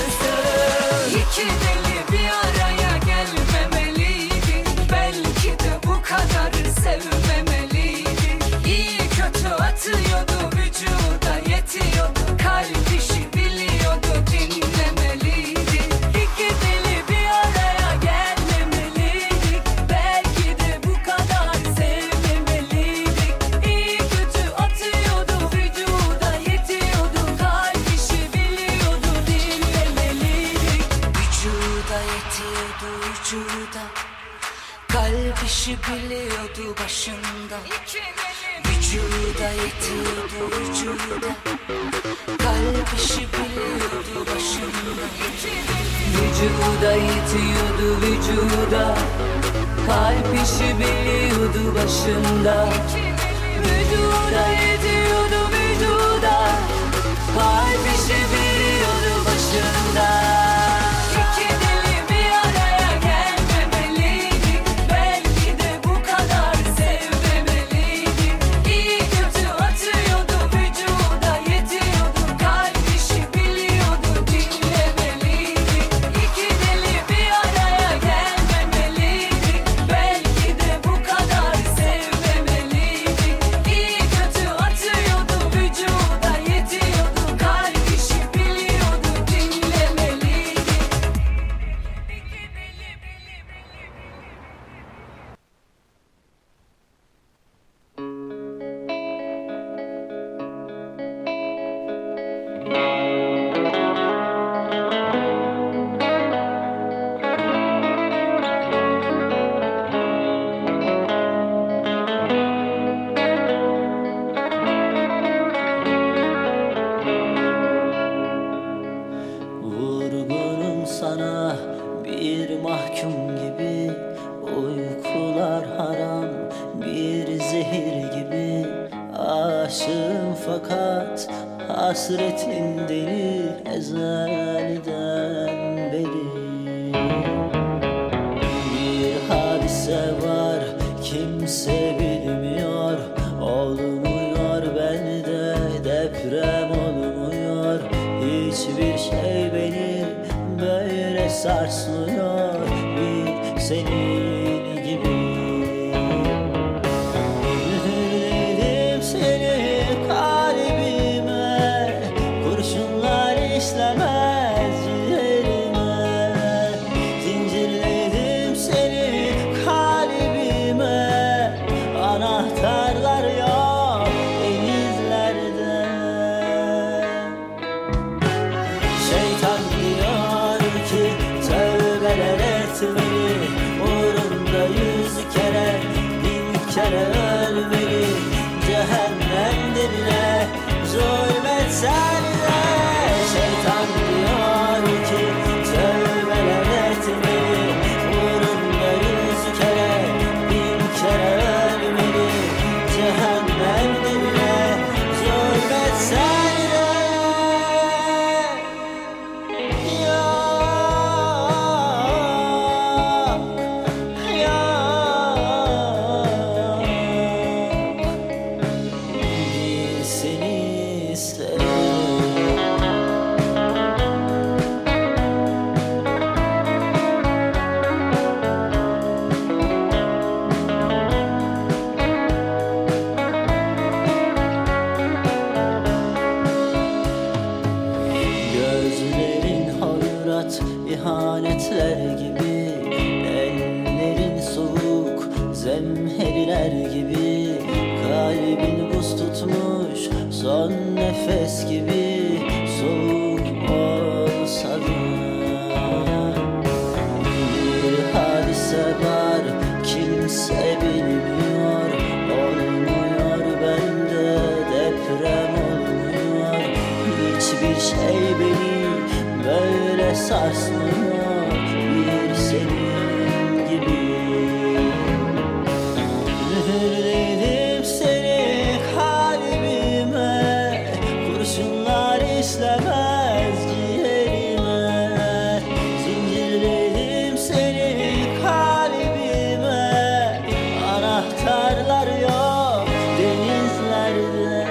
İki deli bir araya gelmemeliydi. Belki de işi biliyordu başında. Vücuda yetiyordu vücuda. Kalp işi biliyordu başında. Vücuda yetiyordu vücuda. Kalp işi biliyordu başında. Vücuda yetiyordu vücuda. Kalp işi biliyordu başında. İki deli bir araya gelmemeliydik. Belki de bu kadar sevmemeliydik. İyi kötü atıyordu vücuda yetiyordu. Kalp işi biliyordu dinlemeliydik. İki deli bir araya gelmemeliydik. Belki de bu kadar sevmemeliydik. İyi kötü atıyordu vücuda yetiyordu. Kalp işi biliyordu dinlemeliydik. Vurgunum sana bir mahkum gibi. Uykular haram bir zehir gibi. Aşığım fakat hasretin deli ezelden beri. Bir hadise var kimse bilmiyor. Olmuyor bende deprem olmuyor. Hiçbir şey beni böyle sarsmıyor. Bir senin gibi. Mühürledim seni kalbime. Kurşunlar işlemez ciğerime. Zincirledim seni kalbime. Anahtarlar yok denizlerde. Şeytan diyor ki tövbeler etmeli. Uğrunda 100 kere 1000 kere ölmeli. Cehennemde bile zulmetsen de. Şeytan diyor ki tövbeler etmeli. Uğrunda 100 kere 1000 kere ölmeli. Cehennemde bile zulmetsen de. Bir seni isterim. Gözlerin hayrat ihanetler gibi. Ellerin soğuk zemheriler gibi. Kalbin buz tutmuş son nefes gibi. Soğuk olsa da. Bir hadise var kimse bilmiyor. Olmuyor bende deprem olmuyor. Hiçbir şey beni böyle sarsmıyor. Bir senin gibi. Mühürledim seni kalbime. Kurşunlar işlemez ciğerime. Zincirledim seni kalbime. Anahtarlar yok denizlerde.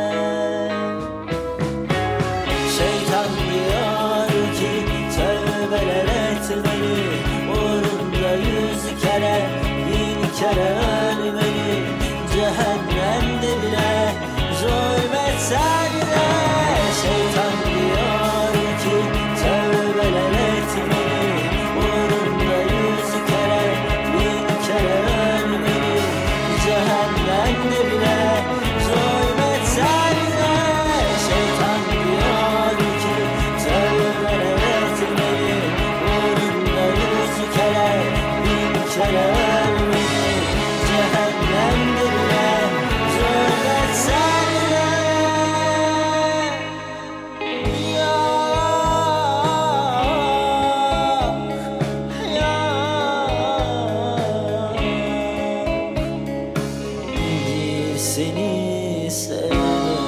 Şeytan diyor ki tövbeler etmeli. Uğrunda 100 kere 1000 kere ölmeli. Cehennemde bile zulmetsen de. Şeytan diyor ki tövbeler etmeli. Uğrunda 100 kere 1000 kere ölmeli. Cehennemde bile zulmetsen de. Şeytan diyor ki tövbeler etmeli. Uğrunda 100 kere 1000 kere ölmeli. seni.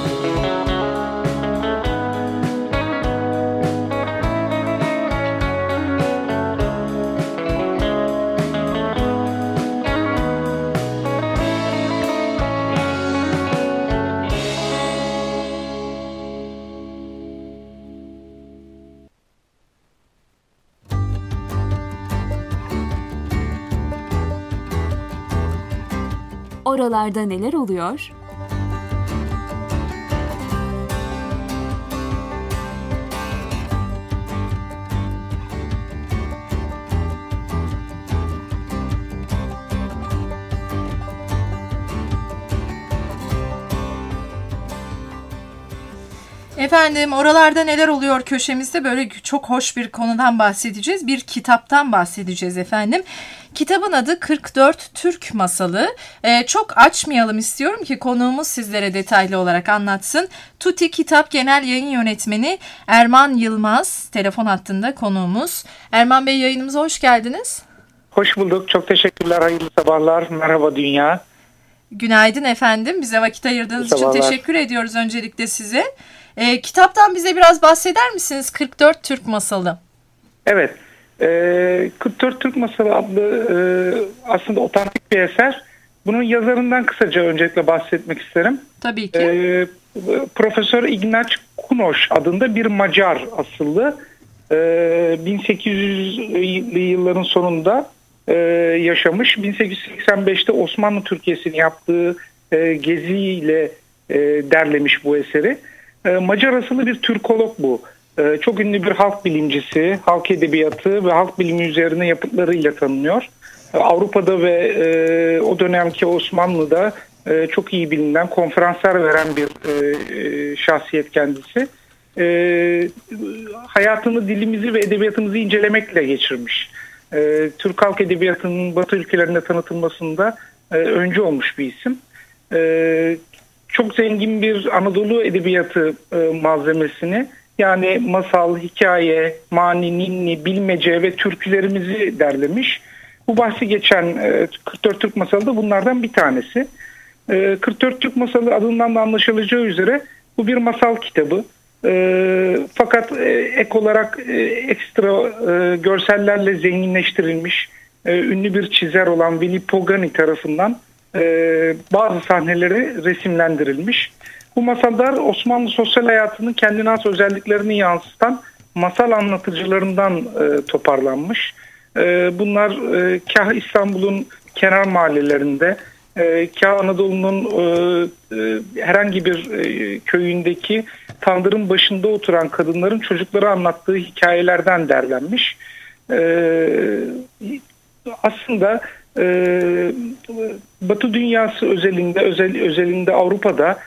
Oralarda neler oluyor? Efendim, oralarda neler oluyor köşemizde böyle çok hoş bir konudan bahsedeceğiz. Bir kitaptan bahsedeceğiz efendim. Kitabın adı 44 Türk Masalı. Çok açmayalım istiyorum ki konuğumuz sizlere detaylı olarak anlatsın. Tuti Kitap Genel Yayın Yönetmeni Erman Yılmaz telefon hattında konuğumuz. Erman Bey, yayınımıza hoş geldiniz. Hoş bulduk. Çok teşekkürler. Hayırlı sabahlar. Merhaba dünya. Günaydın efendim. Bize vakit ayırdığınız için teşekkür ediyoruz öncelikle size. Kitaptan bize biraz bahseder misiniz? 44 Türk Masalı. Evet. 44 Türk Masalı adlı aslında otantik bir eser. Bunun yazarından kısaca öncelikle bahsetmek isterim. Tabii ki. Profesör Ignaç Kunoş adında bir Macar asıllı. 1800'lü yılların sonunda yaşamış. 1885'te Osmanlı Türkiye'sini yaptığı geziyle derlemiş bu eseri. Macar asıllı bir Türkolog bu. Çok ünlü bir halk bilimcisi, halk edebiyatı ve halk bilimi üzerine yapıtlarıyla tanınıyor. Avrupa'da ve o dönemki Osmanlı'da çok iyi bilinen, konferanslar veren bir şahsiyet kendisi. Hayatını, dilimizi ve edebiyatımızı incelemekle geçirmiş. Türk halk edebiyatının Batı ülkelerinde tanıtılmasında öncü olmuş bir isim. Çok zengin bir Anadolu edebiyatı malzemesini, yani masal, hikaye, mani, ninni, bilmece ve türkülerimizi derlemiş. Bu bahsi geçen 44 Türk Masalı da bunlardan bir tanesi. 44 Türk Masalı adından da anlaşılacağı üzere bu bir masal kitabı. Fakat ek olarak ekstra görsellerle zenginleştirilmiş, ünlü bir çizer olan Veli Pogani tarafından bazı sahneleri resimlendirilmiş. Bu masallar Osmanlı sosyal hayatının kendine has özelliklerini yansıtan masal anlatıcılarından toparlanmış. Bunlar kah İstanbul'un kenar mahallelerinde, kah Anadolu'nun herhangi bir köyündeki tandırın başında oturan kadınların çocuklara anlattığı hikayelerden derlenmiş. Aslında Batı dünyası özelinde Avrupa'da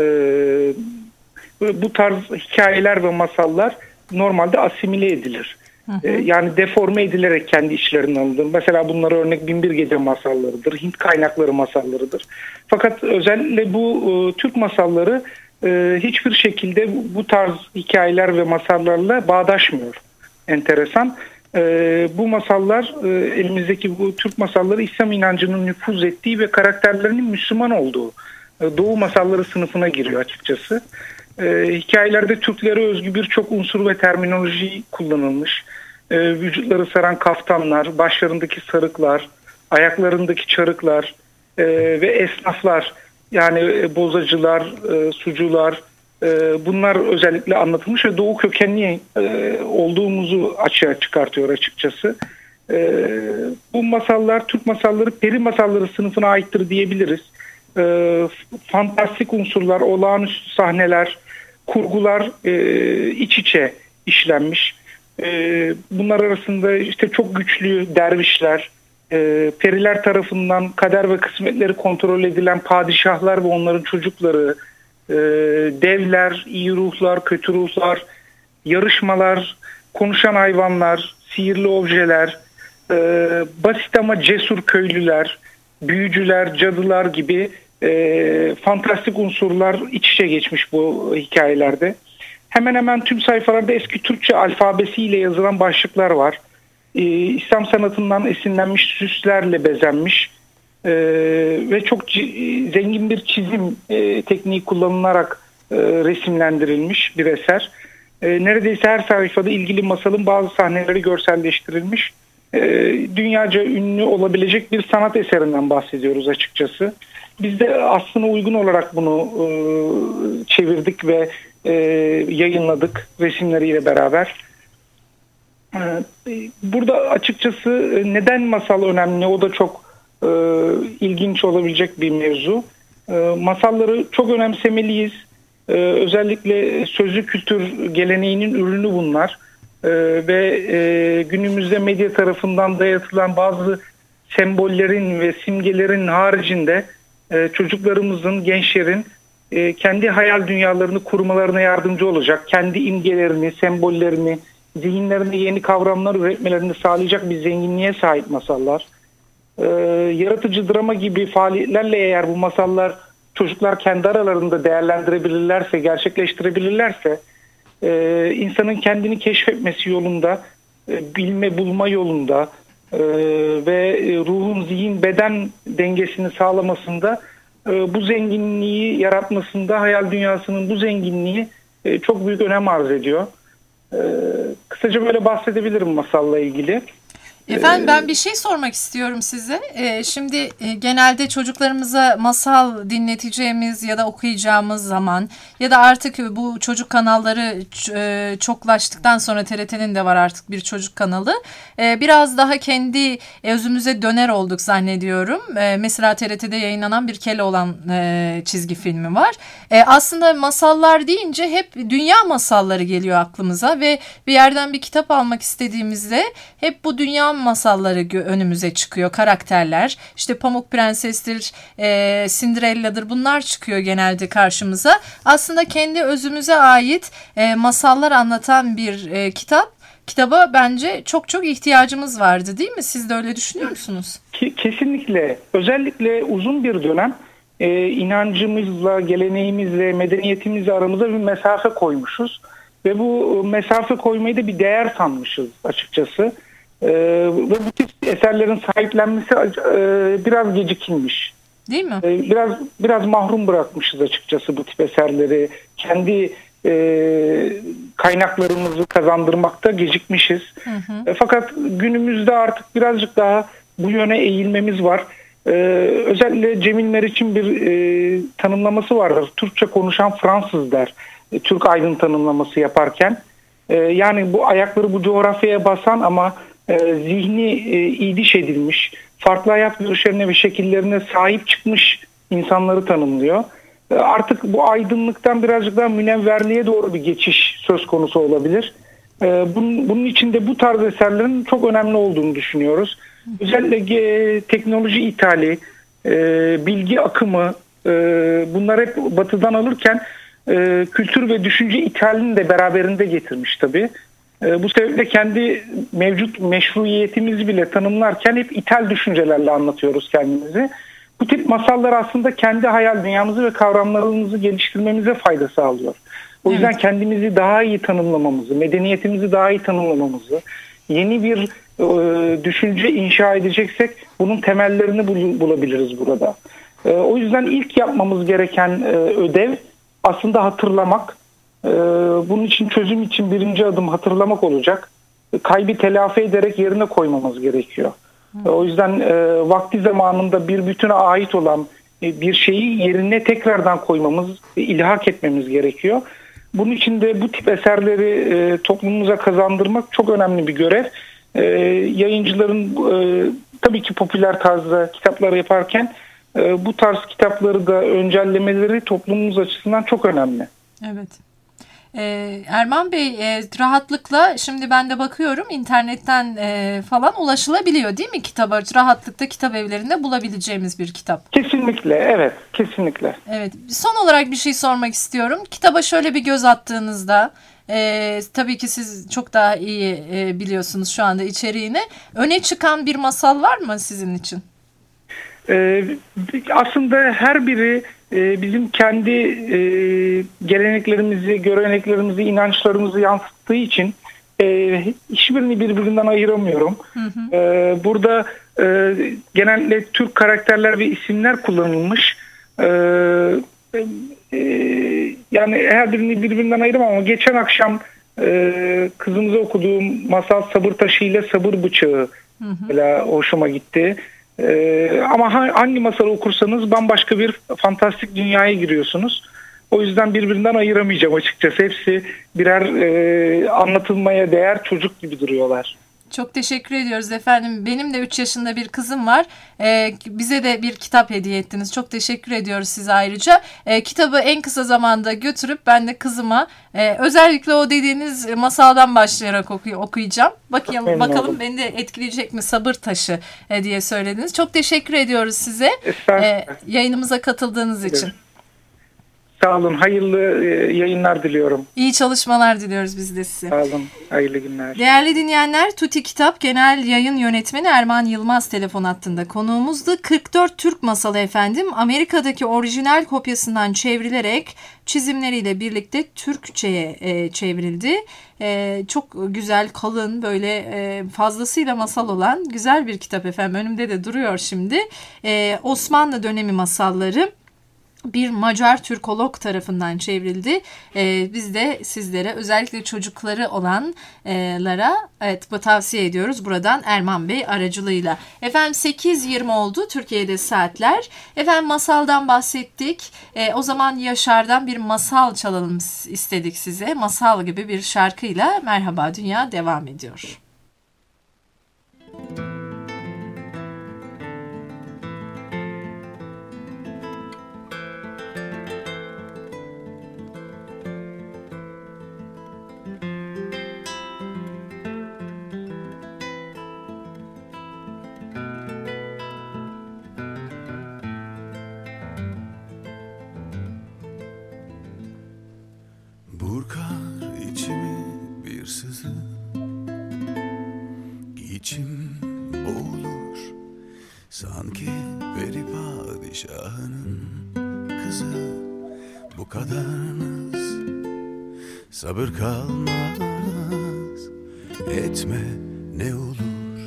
bu tarz hikayeler ve masallar normalde asimile edilir. Yani deforme edilerek kendi içlerine alınır. Mesela bunlara örnek Binbir Gece masallarıdır, Hint kaynakları masallarıdır. Fakat özellikle bu Türk masalları hiçbir şekilde bu tarz hikayeler ve masallarla bağdaşmıyor. Enteresan. Bu masallar, elimizdeki bu Türk masalları İslam inancının nüfuz ettiği ve karakterlerinin Müslüman olduğu Doğu masalları sınıfına giriyor açıkçası. Hikayelerde Türklere özgü birçok unsur ve terminoloji kullanılmış. Vücutları saran kaftanlar, başlarındaki sarıklar, ayaklarındaki çarıklar ve esnaflar, yani bozacılar, sucular, bunlar özellikle anlatılmış ve Doğu kökenli olduğumuzu açığa çıkartıyor açıkçası. Bu masallar, Türk masalları peri masalları sınıfına aittir diyebiliriz. Fantastik unsurlar, olağanüstü sahneler, kurgular iç içe işlenmiş. Bunlar arasında işte çok güçlü dervişler, periler tarafından kader ve kısmetleri kontrol edilen padişahlar ve onların çocukları, devler, iyi ruhlar, kötü ruhlar, yarışmalar, konuşan hayvanlar, sihirli objeler, basit ama cesur köylüler, büyücüler, cadılar gibi fantastik unsurlar iç içe geçmiş bu hikayelerde. Hemen hemen tüm sayfalarda eski Türkçe alfabesiyle yazılan başlıklar var. İslam sanatından esinlenmiş süslerle bezenmiş ve çok zengin bir çizim tekniği kullanılarak resimlendirilmiş bir eser. Neredeyse her sayfada ilgili masalın bazı sahneleri görselleştirilmiş. Dünyaca ünlü olabilecek bir sanat eserinden bahsediyoruz açıkçası. Biz de aslına uygun olarak bunu çevirdik ve yayınladık resimleriyle beraber. Burada açıkçası neden masal önemli, o da çok ilginç olabilecek bir mevzu. Masalları çok önemsemeliyiz. Özellikle sözlü kültür geleneğinin ürünü bunlar. Ve günümüzde medya tarafından dayatılan bazı sembollerin ve simgelerin haricinde çocuklarımızın, gençlerin kendi hayal dünyalarını kurmalarına yardımcı olacak, kendi imgelerini, sembollerini, zihinlerine yeni kavramlar üretmelerini sağlayacak bir zenginliğe sahip masallar. Yaratıcı drama gibi faaliyetlerle eğer bu masallar çocuklar kendi aralarında değerlendirebilirlerse, gerçekleştirebilirlerse, insanın kendini keşfetmesi yolunda, bilme bulma yolunda ve ruhun zihin beden dengesini sağlamasında, bu zenginliği yaratmasında, hayal dünyasının bu zenginliği çok büyük önem arz ediyor. Kısaca böyle bahsedebilirim masalla ilgili. Efendim ben bir şey sormak istiyorum size. Şimdi genelde çocuklarımıza masal dinleteceğimiz ya da okuyacağımız zaman ya da artık bu çocuk kanalları çoklaştıktan sonra TRT'nin de var artık bir çocuk kanalı. Biraz daha kendi özümüze döner olduk zannediyorum. Mesela TRT'de yayınlanan bir Keloğlan çizgi filmi var. Aslında masallar deyince hep dünya masalları geliyor aklımıza ve bir yerden bir kitap almak istediğimizde hep bu dünya masalları önümüze çıkıyor, karakterler. İşte Pamuk Prenses'tir, Cinderella'dır, bunlar çıkıyor genelde karşımıza. Aslında kendi özümüze ait masallar anlatan bir kitaba bence çok çok ihtiyacımız vardı, değil mi? Siz de öyle düşünüyor musunuz? Kesinlikle. Özellikle uzun bir dönem inancımızla, geleneğimizle, medeniyetimizle aramıza bir mesafe koymuşuz. Ve bu mesafe koymayı da bir değer sanmışız açıkçası. Ve bu tip eserlerin sahiplenmesi biraz gecikilmiş. Değil mi? Biraz mahrum bırakmışız açıkçası bu tip eserleri. Kendi kaynaklarımızı kazandırmakta gecikmişiz. Hı hı. Fakat günümüzde artık birazcık daha bu yöne eğilmemiz var. Özellikle Cemil Meriç'in bir tanımlaması vardır. Türkçe konuşan Fransız der. Türk aydın tanımlaması yaparken. Yani bu ayakları bu coğrafyaya basan ama zihni idiş edilmiş, farklı hayat görüşlerine ve şekillerine sahip çıkmış insanları tanımlıyor. Artık bu aydınlıktan birazcık daha münevverliğe doğru bir geçiş söz konusu olabilir. Bunun için de bu tarz eserlerin çok önemli olduğunu düşünüyoruz. Özellikle teknoloji ithali, bilgi akımı, bunlar hep batıdan alırken kültür ve düşünce ithalini de beraberinde getirmiş tabii. Bu sebeple kendi mevcut meşruiyetimizi bile tanımlarken hep ithal düşüncelerle anlatıyoruz kendimizi. Bu tip masallar aslında kendi hayal dünyamızı ve kavramlarımızı geliştirmemize fayda sağlıyor. O yüzden kendimizi daha iyi tanımlamamızı, medeniyetimizi daha iyi tanımlamamızı, yeni bir düşünce inşa edeceksek bunun temellerini bulabiliriz burada. O yüzden ilk yapmamız gereken ödev aslında hatırlamak. Bunun için çözüm için birinci adım hatırlamak olacak. Kaybı telafi ederek yerine koymamız gerekiyor. O yüzden vakti zamanında bir bütüne ait olan bir şeyi yerine tekrardan koymamız, ilhak etmemiz gerekiyor. Bunun için de bu tip eserleri toplumumuza kazandırmak çok önemli bir görev. Yayıncıların tabii ki popüler tarzda kitaplar yaparken bu tarz kitapları da öncellemeleri toplumumuz açısından çok önemli. Evet. Erman Bey rahatlıkla şimdi ben de bakıyorum internetten falan ulaşılabiliyor değil mi kitaba? Rahatlıkla kitap evlerinde bulabileceğimiz bir kitap. Kesinlikle, evet, kesinlikle. Evet. Son olarak bir şey sormak istiyorum. Kitaba şöyle bir göz attığınızda tabii ki siz çok daha iyi biliyorsunuz şu anda içeriğini. Öne çıkan bir masal var mı sizin için? Aslında her biri bizim kendi geleneklerimizi, göreneklerimizi, inançlarımızı yansıttığı için hiçbirini birbirinden ayıramıyorum. Hı hı. Burada genelde Türk karakterler ve isimler kullanılmış. Yani her birini birbirinden ayıramam ama geçen akşam kızımıza okuduğum masal Sabır Taşı ile Sabır Bıçağı hoşuma gitti. Ama hangi masalı okursanız bambaşka bir fantastik dünyaya giriyorsunuz. O yüzden birbirinden ayıramayacağım açıkçası. Hepsi birer anlatılmaya değer çocuk gibi duruyorlar. Çok teşekkür ediyoruz efendim. Benim de 3 yaşında bir kızım var. Bize de bir kitap hediye ettiniz. Çok teşekkür ediyoruz size ayrıca. Kitabı en kısa zamanda götürüp ben de kızıma özellikle o dediğiniz masaldan başlayarak okuyacağım. Bakalım beni de etkileyecek mi? Sabır Taşı diye söylediniz. Çok teşekkür ediyoruz size. Yayınımıza katıldığınız için. Sağ olun. Hayırlı yayınlar diliyorum. İyi çalışmalar diliyoruz biz de size. Sağ olun. Hayırlı günler. Değerli dinleyenler, Tuti Kitap Genel Yayın Yönetmeni Erman Yılmaz telefon hattında konuğumuzdu. 44 Türk masalı efendim. Amerika'daki orijinal kopyasından çevrilerek çizimleriyle birlikte Türkçe'ye çevrildi. Çok güzel, kalın, böyle fazlasıyla masal olan güzel bir kitap efendim. Önümde de duruyor şimdi. Osmanlı dönemi masalları. Bir Macar Türkolog tarafından çevrildi. Biz de sizlere özellikle çocukları olanlara tavsiye ediyoruz buradan Erman Bey aracılığıyla. Efendim 8:20 oldu Türkiye'de saatler. Efendim masaldan bahsettik. O zaman Yaşar'dan bir masal çalalım istedik size. Masal gibi bir şarkıyla Merhaba Dünya devam ediyor. Burkar içimi bir sızı, içim boğulur. Sanki peri padişahının kızı. Bu kadar naz, sabır kalmaz. Etme ne olur.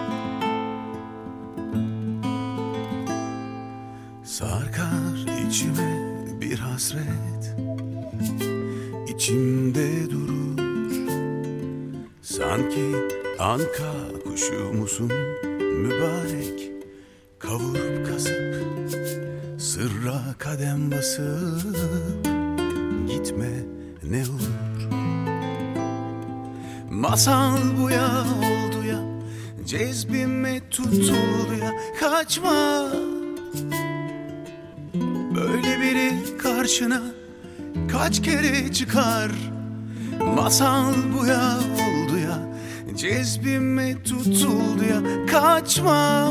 Sarkar içime bir hasret, İçimde durur. Sanki anka kuşu musun mübarek, kavurup kasıp sırra kadem basıp gitme ne olur. Masal bu ya oldu ya, cezbime tutuldu ya, kaçma. Böyle biri karşına kaç kere çıkar. Masal bu ya oldu ya, cezbime tutuldu ya, kaçma.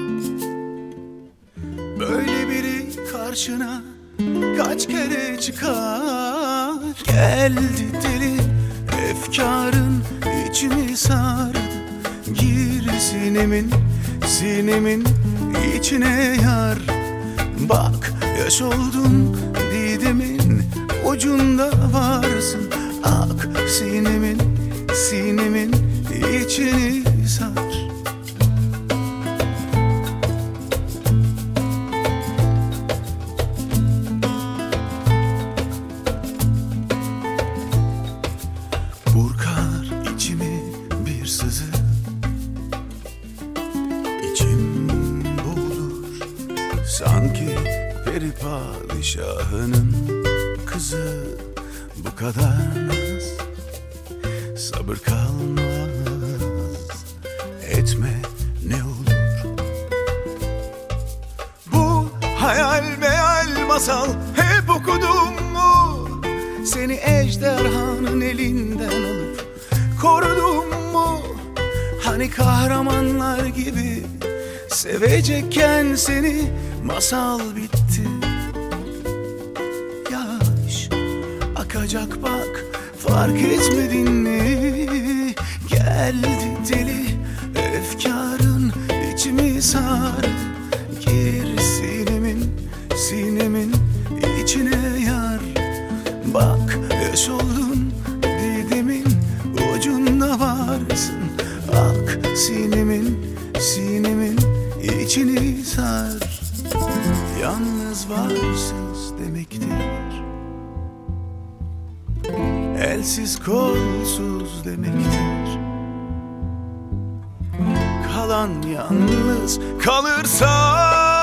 Böyle biri karşına kaç kere çıkar. Geldi deli efkarın, içimi sardı. Gir sinemin içine yar. Bak yaş oldum didemin ucunda varsın. Ak sinemin içini sar. Burkar içimi bir sızı, içim boğulur. Sanki peri padişahının kızı. Bu kadar naz, sabır kalmaz. Etme ne olur. Bu hayal meyal masal hep okudum mu? Seni ejderhanın elinden alıp korudum mu? Hani kahramanlar gibi sevecekken seni, masal bitti. Akacak bak, fark etmedin mi? Geldi deli efkarın, içimi sardı. Gir sinemin içine yar. Bak yaş oldun didemin ucunda varsın. Ak sinemin elsiz kolsuz demektir. Kalan yalnız kalırsa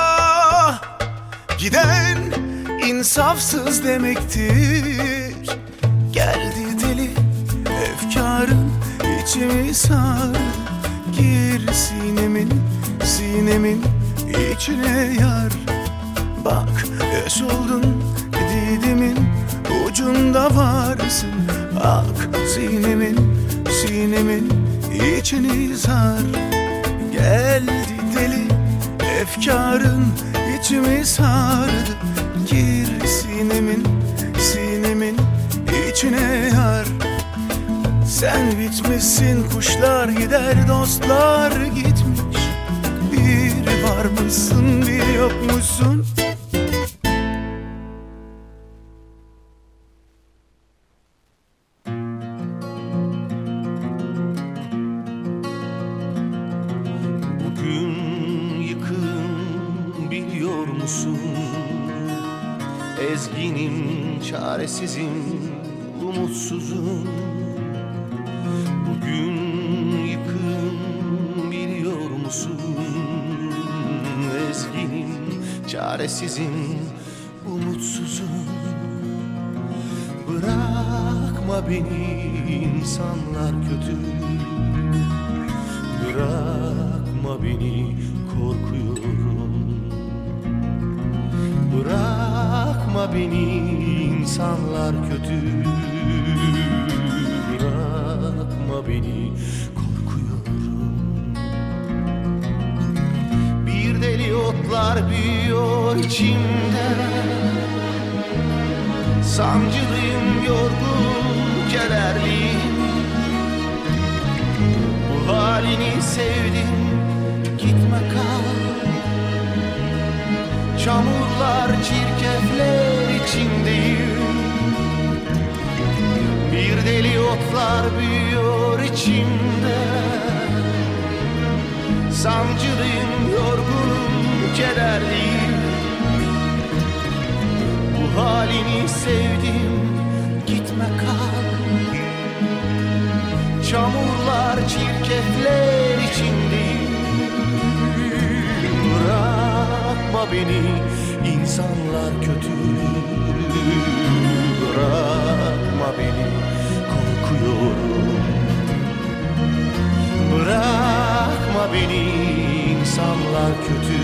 giden insafsız demektir. Geldi deli efkarın içimi sar, gir sinemin içine yar. Bak yaş oldun didimin ucunda varsın, ak sinemin içini sar. Geldi deli efkarın içimi sardı, gir sinemin içine yar. Sen bitmişsin, kuşlar gider, dostlar gitmiş. Bir varmışsın, bir yokmuşsun. Ezginim, çaresizim, umutsuzum. Bugün yıkım biliyor musun? Ezginim, çaresizim, umutsuzum. Bırakma beni, insanlar kötü. Bırakma beni, korkuyorum. Bırakma beni, insanlar kötü. Bırakma beni, korkuyorum. Bir deli otlar büyüyor içimde. Sancılıyım, yorgun, kederliyim. Bu halini sevdim, gitme kal. Çamurlar, çirkefler içindeyim. Bir deli otlar büyüyor içimde. Sancılıyım, yorgunum, kederliyim. Bu halini sevdim, gitme kal. Çamurlar, çirkefler içindeyim. Bırakma beni, insanlar kötü. Bırakma beni, korkuyorum. Bırakma beni, insanlar kötü.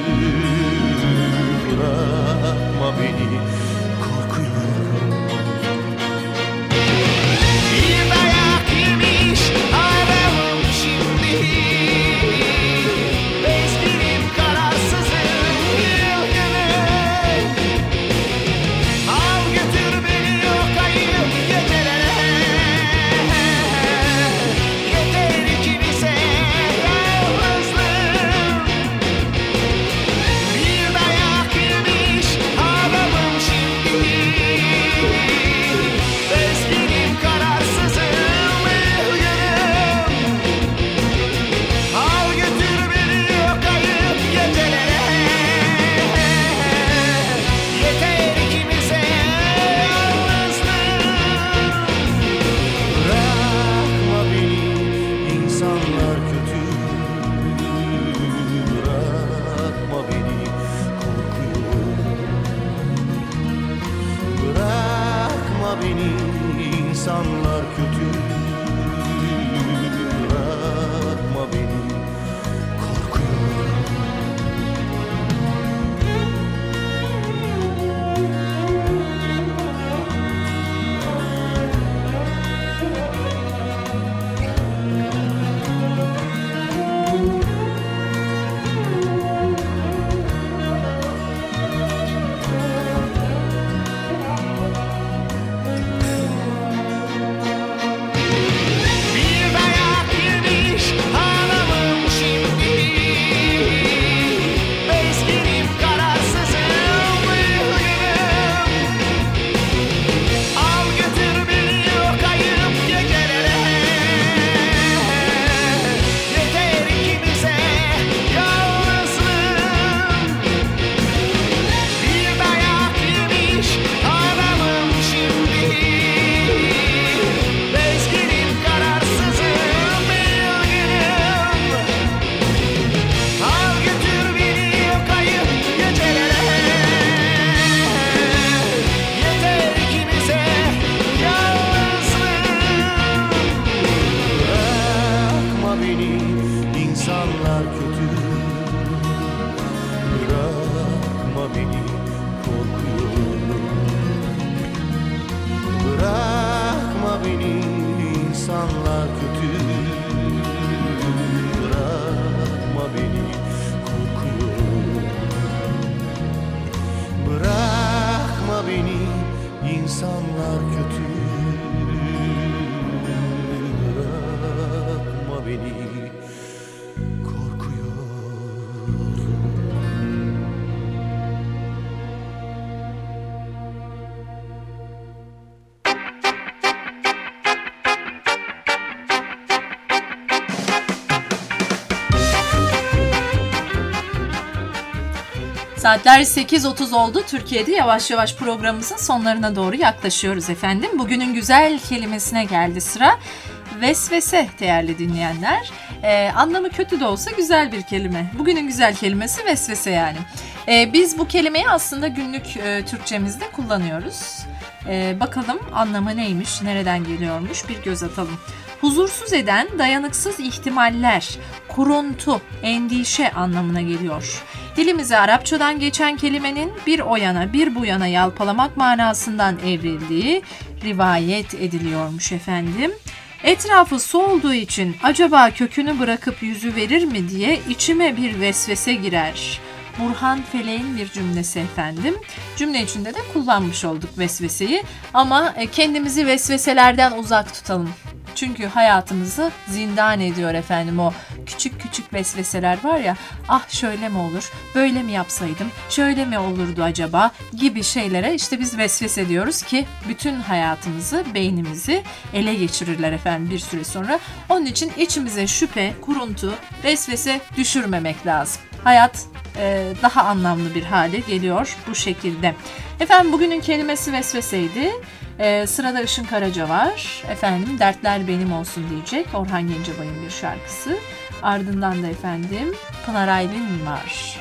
Bırakma beni, korkuyorum. Bir dayak yemiş adamım şimdi. İnsanlar kötü. Bırakma beni, korkuyorum. insanlar kötü. Bırakma beni, Saatler 8.30 oldu. Türkiye'de yavaş yavaş programımızın sonlarına doğru yaklaşıyoruz efendim. Bugünün güzel kelimesine geldi sıra. Vesvese değerli dinleyenler. Anlamı kötü de olsa güzel bir kelime. Bugünün güzel kelimesi vesvese yani. Biz bu kelimeyi aslında günlük Türkçemizde kullanıyoruz. Bakalım anlamı neymiş, nereden geliyormuş bir göz atalım. Huzursuz eden, dayanıksız ihtimaller, kuruntu, endişe anlamına geliyor. Dilimize Arapçadan geçen kelimenin bir o yana bir bu yana yalpalamak manasından evrildiği rivayet ediliyormuş efendim. Etrafı su olduğu için acaba kökünü bırakıp yüzü verir mi diye içime bir vesvese girer. Burhan Felek'in bir cümlesi efendim. Cümle içinde de kullanmış olduk vesveseyi ama kendimizi vesveselerden uzak tutalım. Çünkü hayatımızı zindan ediyor efendim o küçük küçük vesveseler var ya, ah şöyle mi olur, böyle mi yapsaydım, şöyle mi olurdu acaba gibi şeylere işte biz vesvese diyoruz ki bütün hayatımızı, beynimizi ele geçirirler efendim bir süre sonra. Onun için içimize şüphe, kuruntu, vesvese düşürmemek lazım. Hayat daha anlamlı bir hale geliyor bu şekilde. Efendim bugünün kelimesi vesveseydi. Sırada Işın Karaca var. Efendim Dertler Benim Olsun diyecek. Orhan Gencebay'ın bir şarkısı. Ardından da efendim Pınar Aylin var.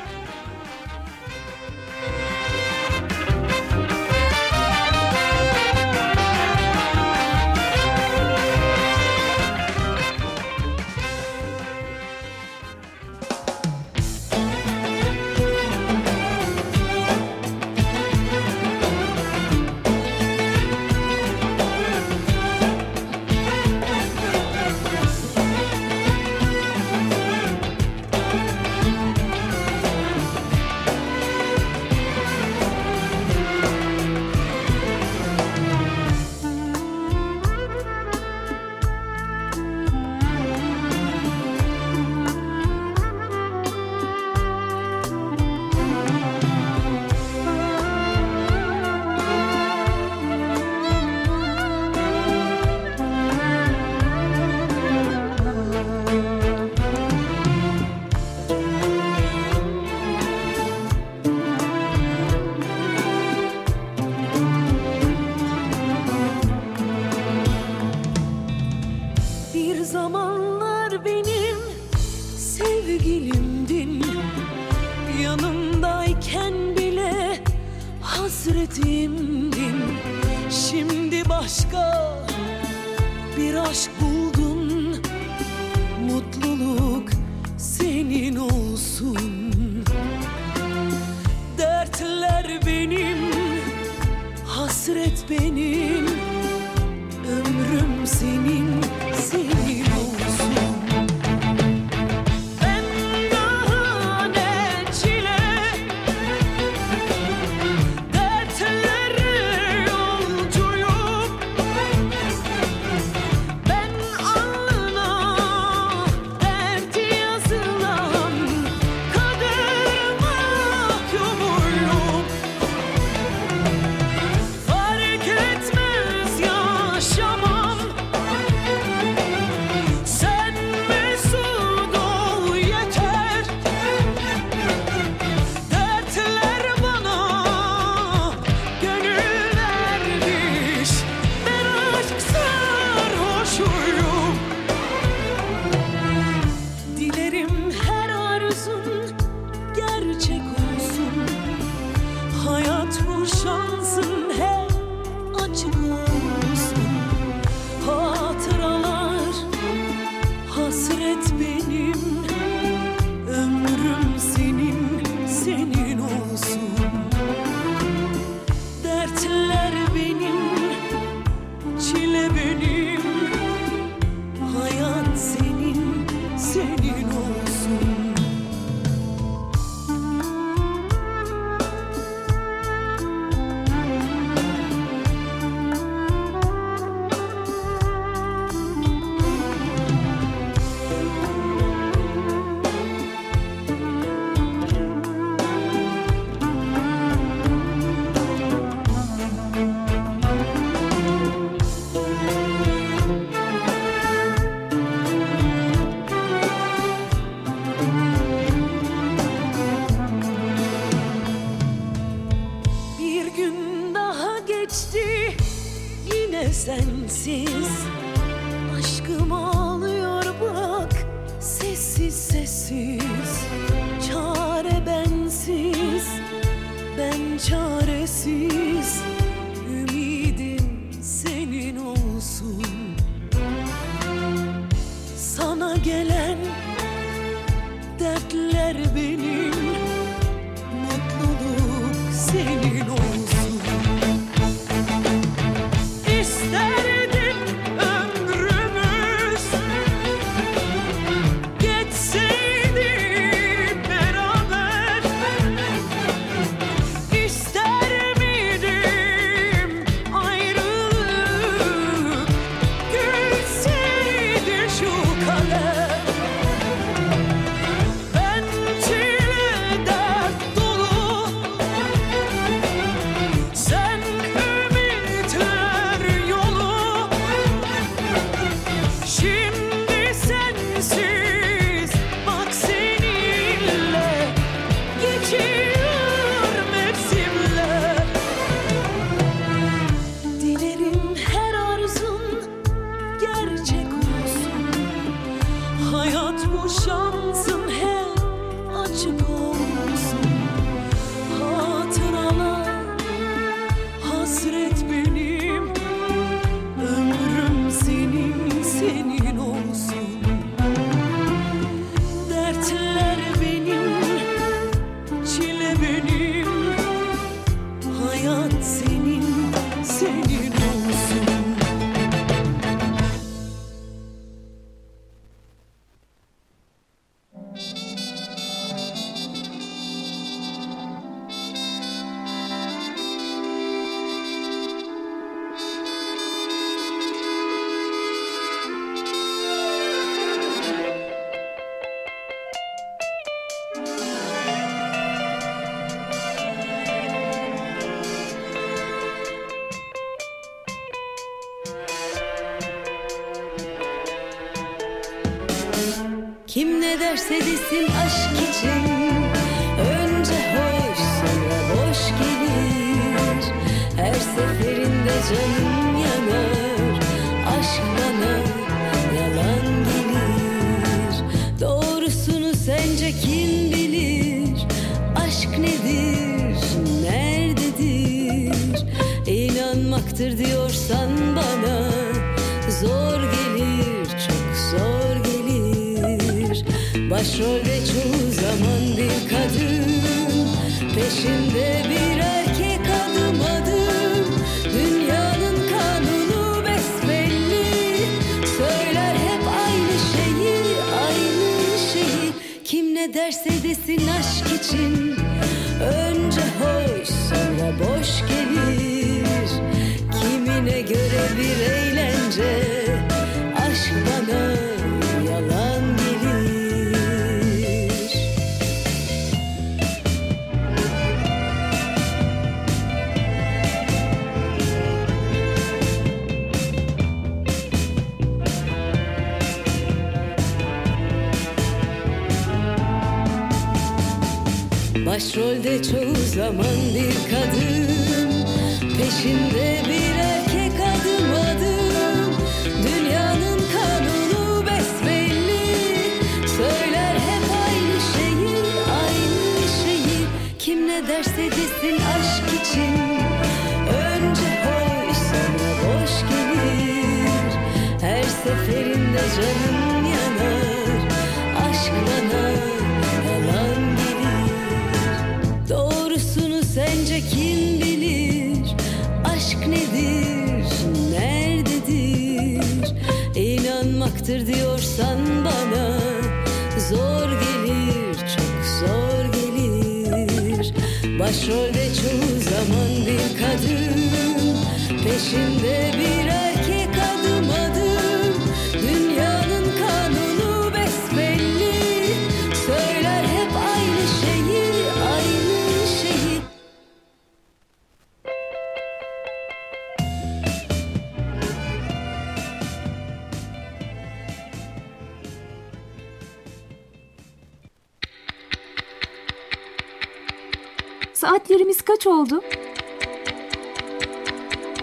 Hasretimdin, şimdi başka bir aşk buldun. Mutluluk senin olsun. Dertler benim, hasret benim. Ömrüm senin, senin olsun. Etmez geçti yine sensiz. Aşkım ağlıyor bak sessiz sessiz. Çare bensiz, ben çaresiz. Ümidim senin olsun. Sana gelen dertler benim, mutluluk senin olsun. İsterdim ömrümüz geçseydi beraber. İster miydim ayrılık gülseydi şu kader. Ben çile dert dolu, sen ümitler yolu. Şimdi sensiz bak seninle geçiyor mevsimler. Dilerim her arzun gerçek olsun. Hayat bu şansın hep açık olsun. Hatıralar hasret benim, ömrüm senin senin olsun. Dertler benim, çile benim, hayat senin senin olsun. Kim ne derse desin aşk için, önce hoş sonra boş gelir. Her seferinde canım yanar, aşk bana yalan gelir. Doğrusunu sence kim bilir? Aşk nedir, nerededir? İnanmaktır diyorsan bana zor gelir, çok zor gelir. Başrolde çoğu zaman bir kadın, peşinde bir erkek adım adım. Dünyanın kanunu besbelli, söyler hep aynı şeyi, aynı şeyi. Kim ne derse desin aşk için, önce hoş sonra boş gelir. Kimine göre bir eğlence, aşk bana yalan gelir. Başrolde çoğu zaman bir kadın, peşinde bir erkek adım adım. Dünyanın kanunu besbelli, söyler hep aynı şeyi, aynı şeyi. Kim ne derse desin aşk için, önce hoş sonra boş gelir. Her seferinde canım yanar, aşk bana yalan gelir. Doğrusunu sence kim bilir? Aşk nedir, nerededir? İnanmaktır diyorsan bana zor gelir, çok zor gelir. Başrolde çoğu zaman bir kadın, peşinde bir erkek adım adım. Dünyanın kanunu besbelli, söyler hep aynı şeyi, aynı şeyi. Saatlerimiz kaç oldu?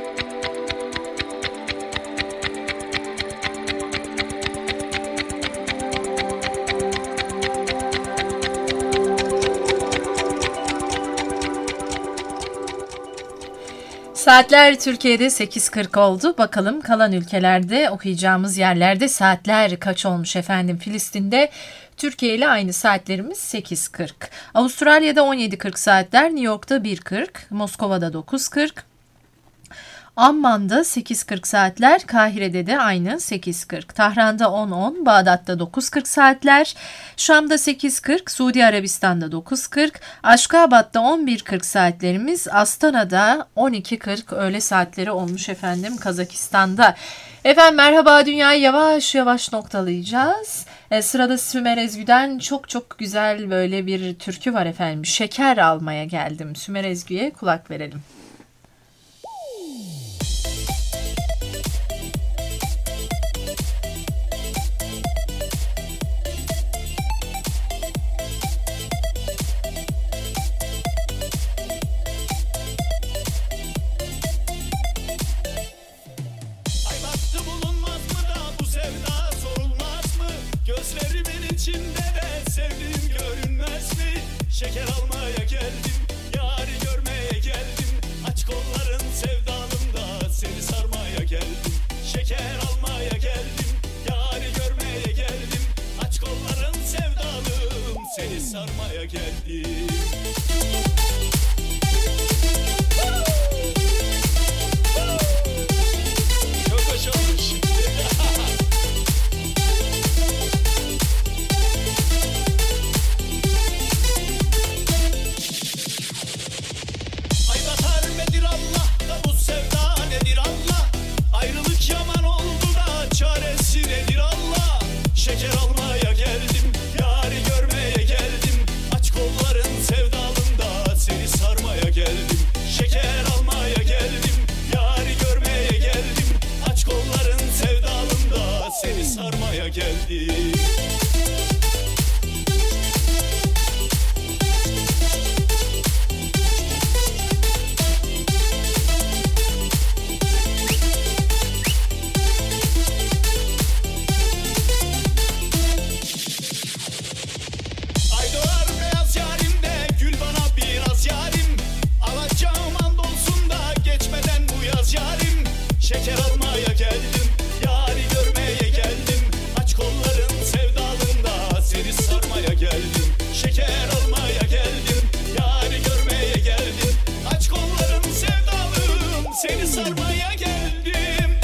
Saatler Türkiye'de 8.40 oldu. Bakalım kalan ülkelerde, okuyacağımız yerlerde saatler kaç olmuş efendim? Filistin'de Türkiye ile aynı saatlerimiz 8.40. Avustralya'da 17.40 saatler, New York'ta 1.40, Moskova'da 9.40. Amman'da 8.40 saatler, Kahire'de de aynı 8.40. Tahran'da 10.10, Bağdat'ta 9.40 saatler, Şam'da 8.40, Suudi Arabistan'da 9.40, Aşkabat'ta 11.40 saatlerimiz, Astana'da 12.40 öğle saatleri olmuş efendim Kazakistan'da. Efendim merhaba dünyayı yavaş yavaş noktalayacağız. Sırada Sümer Ezgi'den çok güzel böyle bir türkü var efendim. Şeker almaya geldim. Sümer Ezgi'ye kulak verelim. Şeker almaya geldim, yari görmeye geldim. Aç kolların sevdalımda seni sarmaya geldim. Şeker almaya geldim, yari görmeye geldim. Aç kolların sevdalım seni sarmaya geldim. Çok hoş olmuş. Şeker almaya geldim, yari görmeye geldim. Aç kolların sevdalımda seni sarmaya geldim. Şeker almaya geldim, yari görmeye geldim. Aç kolların sevdalımda seni sarmaya geldim. Şeker almaya geldim, yari görmeye geldim. Aç kolların sevdalımda seni sarmaya geldim. Şeker almaya geldim, yari görmeye geldim. Aç kolların sevdalım seni sarmaya geldim.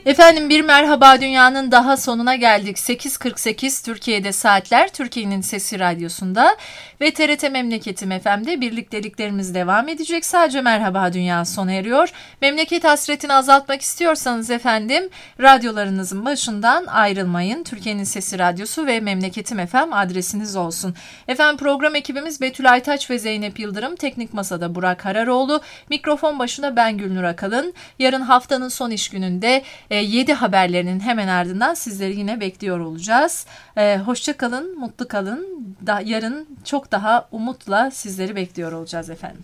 Efendim bir Merhaba Dünya'nın daha sonuna geldik. 8.48 Türkiye'de saatler, Türkiye'nin Sesi Radyosu'nda ve TRT Memleketim FM'de birlikteliklerimiz devam edecek. Sadece Merhaba Dünya sona eriyor. Memleket hasretini azaltmak istiyorsanız efendim radyolarınızın başından ayrılmayın. Türkiye'nin Sesi Radyosu ve Memleketim FM adresiniz olsun. Efendim program ekibimiz Betül Aytaç ve Zeynep Yıldırım, teknik masada Burak Hararoğlu, mikrofon başında ben Gülnur Akalın. Yarın haftanın son iş gününde 7 haberlerinin hemen ardından sizleri yine bekliyor olacağız. Hoşça kalın, mutlu kalın. Yarın çok daha umutla sizleri bekliyor olacağız efendim.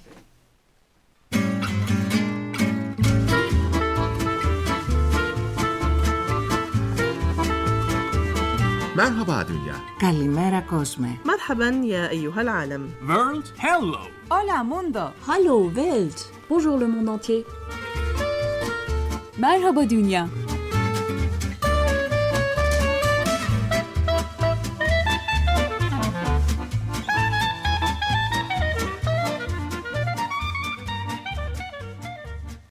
Merhaba Dünya. Kalimera Cosme. مرحبا يا أيها العالم. World Hello. Hola mundo. Hallo Welt. Bonjour le monde entier. Merhaba Dünya.